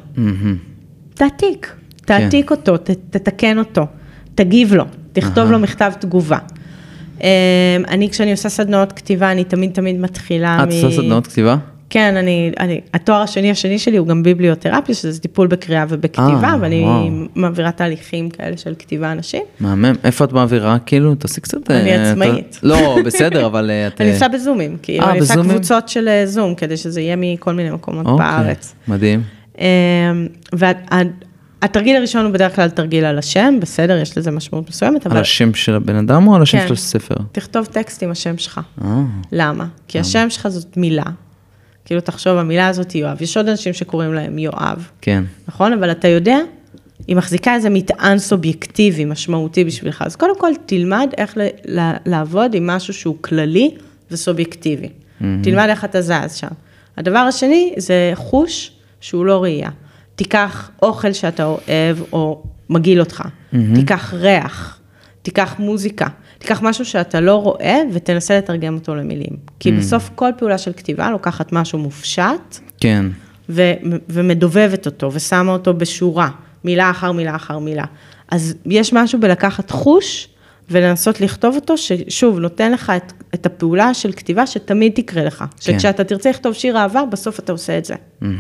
תעתיק אותו, תתקן אותו, תגיב לו, תכתוב לו מכתב תגובה. כשאני עושה סדנאות כתיבה, אני תמיד מתחילה את עושה סדנאות כתיבה? כן, התואר השני שלי הוא גם ביבליותרפיה, שזה טיפול בקריאה ובכתיבה, ואני מעבירה תהליכים כאלה של כתיבה אנשים. מהמם, איפה את מעבירה? כאילו, תעשי קצת... אני עצמאית. לא, בסדר, אבל את... אני עושה בזומים, כאילו, אני עושה קבוצות של זום, כדי שזה יהיה מכל מיני מקומות בארץ. מדהים. והתרגיל הראשון הוא בדרך כלל תרגיל על השם, בסדר, יש לזה משמעות מסוימת, אבל... על השם של הבן אדם או על השם של הספר? תכתוב טקסט עם השם שלך. למה? כי השם שלך זאת מילה. כאילו תחשוב, המילה הזאת היא יואב. יש עוד אנשים שקוראים להם יואב. כן. נכון? אבל אתה יודע, היא מחזיקה איזה מטען סובייקטיבי, משמעותי בשבילך. אז קודם כל, תלמד איך לעבוד עם משהו שהוא כללי וסובייקטיבי. תלמד איך אתה זז שם. הדבר השני זה חוש שהוא לא ראייה. תיקח אוכל שאתה אוהב או מגיל אותך. תיקח ריח. תיקח מוזיקה. תיקח משהו שאתה לא רואה ותנסה לתרגם אותו למילים. כי בסוף כל פעולה של כתיבה לוקחת משהו מופשט. כן. ומדובבת אותו ושמה אותו בשורה. מילה אחר מילה אחר מילה. אז יש משהו בלקחת חוש ולנסות לכתוב אותו, ששוב, נותן לך את הפעולה של כתיבה שתמיד תקרה לך. שכשאתה תרצה לכתוב שיר אהבה, בסוף אתה עושה את זה.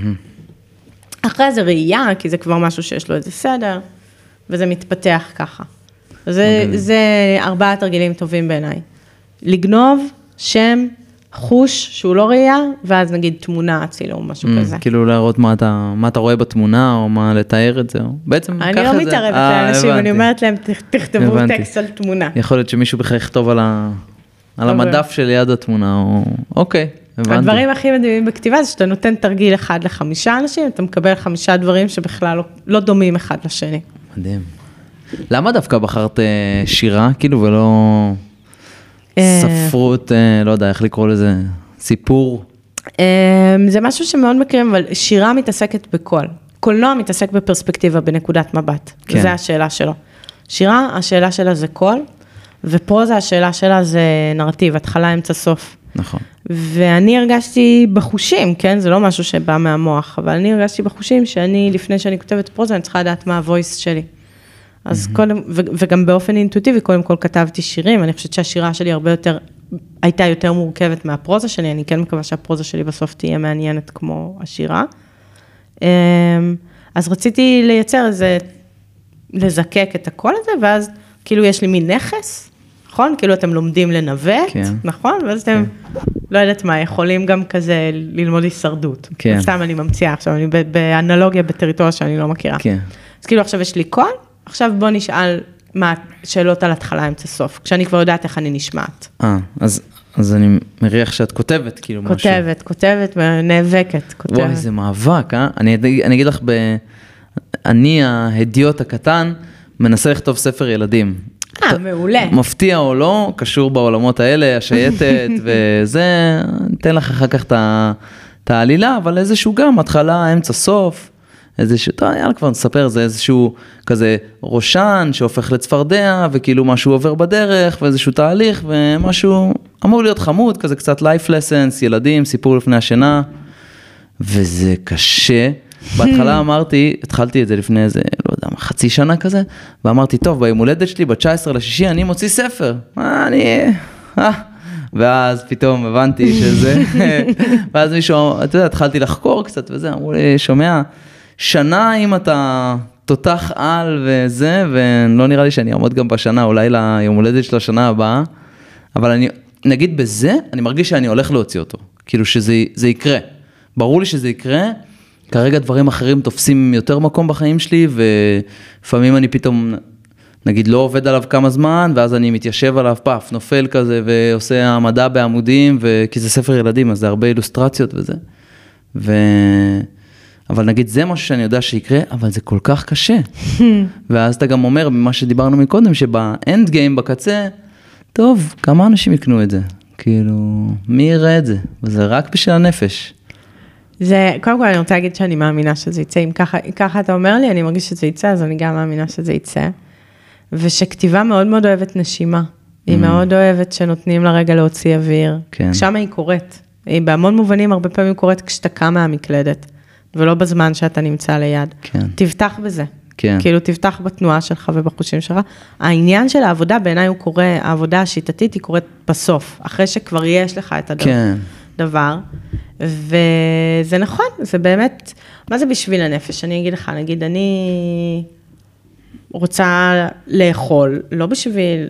אחרי זה ראייה, כי זה כבר משהו שיש לו איזה סדר, וזה מתפתח ככה. זה 4 תרגילים טובים בעיניי. לגנוב, שם, חוש שהוא לא ראייה, ואז נגיד תמונה צילום, משהו כזה. כאילו להראות מה אתה רואה בתמונה, או מה לתאר את זה, או בעצם ככה זה. אני לא מתערבת לאנשים, אני אומרת להם, תכתבו טקסט על תמונה. יכול להיות שמישהו בכלל יכתוב על המדף שליד התמונה, או אוקיי, הבנתי. הדברים הכי מדהימים בכתיבה, זה שאתה נותן תרגיל 1 ל5 אנשים, אתה מקבל 5 דברים שבכלל לא דומים אחד לשני. מדהים. למה דווקא בחרת שירה, כאילו, ולא ספרות, לא יודע, איך לקרוא לזה, סיפור? זה משהו שמאוד מכירים, אבל שירה מתעסקת בקול. קולנוע מתעסק בפרספקטיבה, בנקודת מבט. כן. זה השאלה שלו. שירה, השאלה שלה זה קול, ופרוזה, השאלה שלה זה נרטיב, התחלה, אמצע, סוף. נכון. ואני הרגשתי בחושים, כן? זה לא משהו שבא מהמוח, אבל אני הרגשתי בחושים שאני, לפני שאני כותבת פרוזה, אני צריכה לדעת מה הוויס שלי. אז קודם, וגם באופן אינטואיטיבי, קודם כל כתבתי שירים, אני חושבת שהשירה שלי הייתה יותר מורכבת מהפרוזה שלי, אני כן מקווה שהפרוזה שלי בסוף תהיה מעניינת כמו השירה. אז רציתי לייצר לזקק את הקול הזה, ואז כאילו יש לי מין נכס, נכון? כאילו אתם לומדים לנווט, נכון? ואז אתם, לא יודעת מה, יכולים גם כזה ללמוד הישרדות. כן. סתם אני ממציאה עכשיו, אני באנלוגיה בטריטוריה שאני לא מכירה. כן. אז כאילו עכשיו יש לי קול, עכשיו בוא נשאל מה שאלות על התחלה אמצע סוף, כשאני כבר יודעת איך אני נשמעת. אז אני מריח שאת כותבת כאילו משהו. כותבת ונאבקת, כותבת. וואי, זה מאבק, אה? אני אגיד לך, אני ההדיוט הקטן, מנסה לכתוב ספר ילדים. מעולה. מפתיע או לא, קשור בעולמות האלה, השייטת וזה, ניתן לך אחר כך את העלילה, אבל איזשהו גם, התחלה, אמצע, סוף, איזשהו, יאללה כבר נספר, זה איזשהו כזה ראשן שהופך לצפרדע, וכאילו משהו עובר בדרך, ואיזשהו תהליך, ומשהו אמור להיות חמוד, כזה קצת life lessons, ילדים, סיפור לפני השינה, וזה קשה. בהתחלה התחלתי את זה לפני איזה, לא יודע, חצי שנה כזה, ואמרתי, טוב, ביום הולדת שלי, ב-19/6, אני מוציא ספר. ואז פתאום הבנתי שזה, ואז מישהו, אתה יודע, התחלתי לחקור קצת וזה, אמרו לי, שומע, שנה אם אתה תותח על וזה, ולא נראה לי שאני אעמוד גם בשנה, אולי ליום הולדת של השנה הבאה, אבל אני, נגיד בזה, אני מרגיש שאני הולך להוציא אותו, כאילו שזה יקרה. ברור לי שזה יקרה, כרגע דברים אחרים תופסים יותר מקום בחיים שלי, ולפעמים אני פתאום, נגיד, לא עובד עליו כמה זמן, ואז אני מתיישב עליו פאף, נופל כזה, ועושה העמדה בעמודים, כי זה ספר ילדים, אז זה הרבה אילוסטרציות וזה. אבל נגיד, זה משהו שאני יודע שיקרה, אבל זה כל כך קשה. ואז אתה גם אומר, ממה שדיברנו מקודם, שבאנד גיים, בקצה, טוב, כמה אנשים יקנו את זה? כאילו, מי יראה את זה? וזה רק בשביל הנפש. זה, קודם כל אני רוצה להגיד שאני מאמינה שזה יצא, אם ככה אתה אומר לי, אני מרגיש שזה יצא, אז אני גם מאמינה שזה יצא. ושכתיבה מאוד מאוד אוהבת נשימה. היא מאוד אוהבת שנותנים לה רגע להוציא אוויר. כן. שם היא קורית. היא בהמון מובנים הרבה פעמים קורית כשאתה קם מהמקלדת, ולא בזמן שאתה נמצא ליד. כן. תבטח בזה. כן. כאילו תבטח בתנועה שלך ובחושים שלך. העניין של העבודה בעיניי הוא קורה, העבודה השיטתית היא קורית בסוף, אחרי שכבר יש לך את הדבר. וזה נכון, זה באמת, מה זה בשביל הנפש? אני אגיד לך, נגיד, אני רוצה לאכול, לא בשביל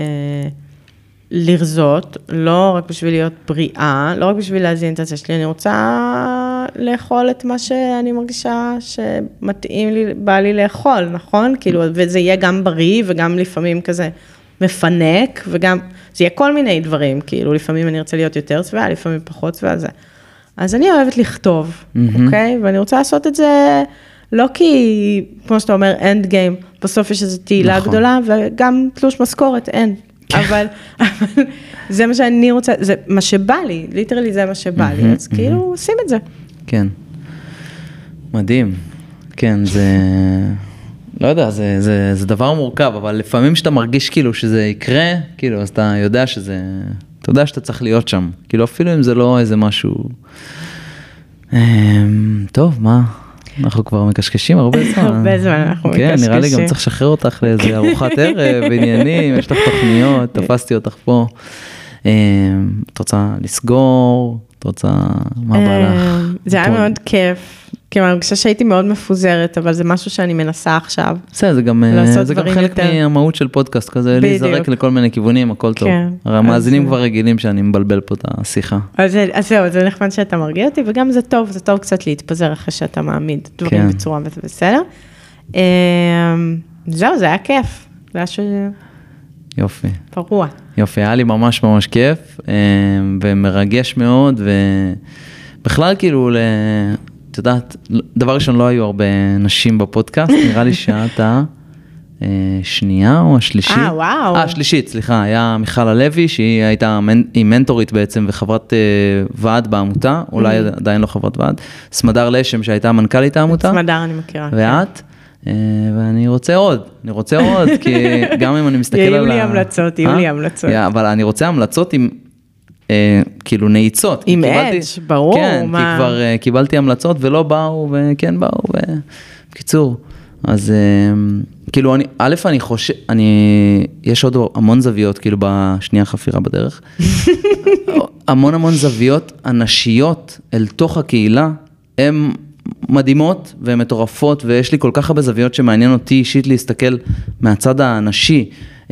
לרזות, לא רק בשביל להיות בריאה, לא רק בשביל להזין את עצמי שלי, אני רוצה לאכול את מה שאני מרגישה שמתאים לי, בא לי לאכול, נכון? כאילו, וזה יהיה גם בריא וגם לפעמים כזה מפנק, וגם, זה יהיה כל מיני דברים, כאילו, לפעמים אני רוצה להיות יותר צבעה, לפעמים פחות צבעה, זה. אז אני אוהבת לכתוב, אוקיי? ואני רוצה לעשות את זה, לא כי, כמו שאתה אומר, end game, בסוף יש איזו תהילה גדולה, וגם תלוש משכורת, אין. אבל זה מה שאני רוצה, זה מה שבא לי, ליטרלי זה מה שבא לי, אז כאילו עושים את זה. כן. מדהים. כן, זה, לא יודע, זה דבר מורכב, אבל לפעמים שאתה מרגיש כאילו שזה יקרה, כאילו, אז אתה יודע שזה, אתה יודע שאתה צריך להיות שם. כאילו, אפילו אם זה לא איזה משהו, טוב, מה? אנחנו כבר מקשקשים הרבה זמן. הרבה זמן אנחנו מקשקשים. כן, נראה לי גם צריך לשחרר אותך לאיזה ארוחת ערב, עניינים, יש לך תוכניות, תפסתי אותך פה. את רוצה לסגור? את רוצה, מה בא לך? זה היה מאוד כיף, כי אני חושבת שהייתי מאוד מפוזרת, אבל זה משהו שאני מנסה עכשיו. זה גם חלק מהמהות של פודקאסט כזה, להיזרק לכל מיני כיוונים, הכל טוב. הרי המאזינים כבר רגילים שאני מבלבל פה את השיחה. אז זהו, זה נחמד שאתה מרגיע אותי, וגם זה טוב קצת להתפזר אחרי שאתה מעמיד דברים בצורה בסדר. זהו, זה היה כיף. זה היה יופי. פרוע. יופי, היה לי ממש ממש כיף, ומרגש מאוד, ובכלל כאילו, את יודעת, דבר ראשון לא היו הרבה נשים בפודקאסט, נראה לי שאת השנייה או השלישית. וואו. השלישית, סליחה, היה מיכל הלוי, שהיא הייתה, היא מנטורית בעצם, וחברת ועד בעמותה, אולי עדיין לא חברת ועד, סמדר לשם, שהייתה מנכ"לית העמותה. סמדר אני מכירה. ואת? ואני רוצה עוד, כי גם אם אני מסתכל על יהיו לי המלצות. אבל אני רוצה המלצות עם, כאילו נעיצות. עם אדג', ברור. כן, כי כבר קיבלתי המלצות ולא באו, וכן באו, בקיצור. אז כאילו, אני חושב, יש עוד המון זוויות, כאילו בשנייה חפירה בדרך, המון זוויות אנשיות אל תוך הקהילה, הם מדהימות ומטורפות, ויש לי כל כך הרבה זוויות שמעניין אותי אישית להסתכל מהצד האנשי,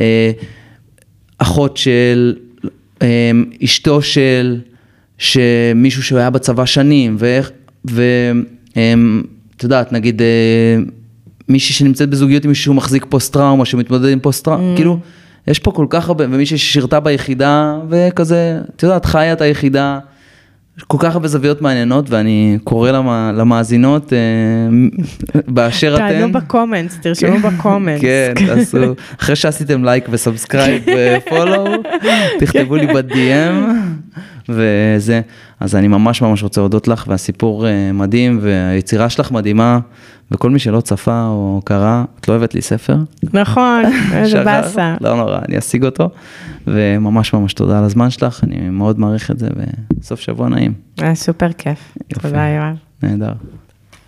אחות של, אשתו של, שמישהו שהיה בצבא שנים, ואת יודעת, נגיד, מישהי שנמצאת בזוגיות עם מישהו שמחזיק פוסט-טראומה, שמתמודד עם פוסט-טראומה, כאילו, יש פה כל כך הרבה, ומישהי ששירתה ביחידה, וכזה, את יודעת, חיה את היחידה, כל כך הרבה זוויות מעניינות, ואני קורא למאזינות באשר אתן. תענו בקומנטס, תרשמו בקומנטס. כן, תעשו, אחרי שעשיתם לייק וסאבסקרייב ופולו, תכתבו לי ב-DM, וזה, אז אני ממש רוצה להודות לך, והסיפור מדהים, והיצירה שלך מדהימה, וכל מי שלא צפה או קרא, את לא אוהבת לי ספר? נכון, איזה באסה. לא נורא, אני אשיג אותו, וממש תודה על הזמן שלך, אני מאוד מעריך את זה, וסוף שבוע נעים. היה סופר כיף. תודה יואב. נהדר.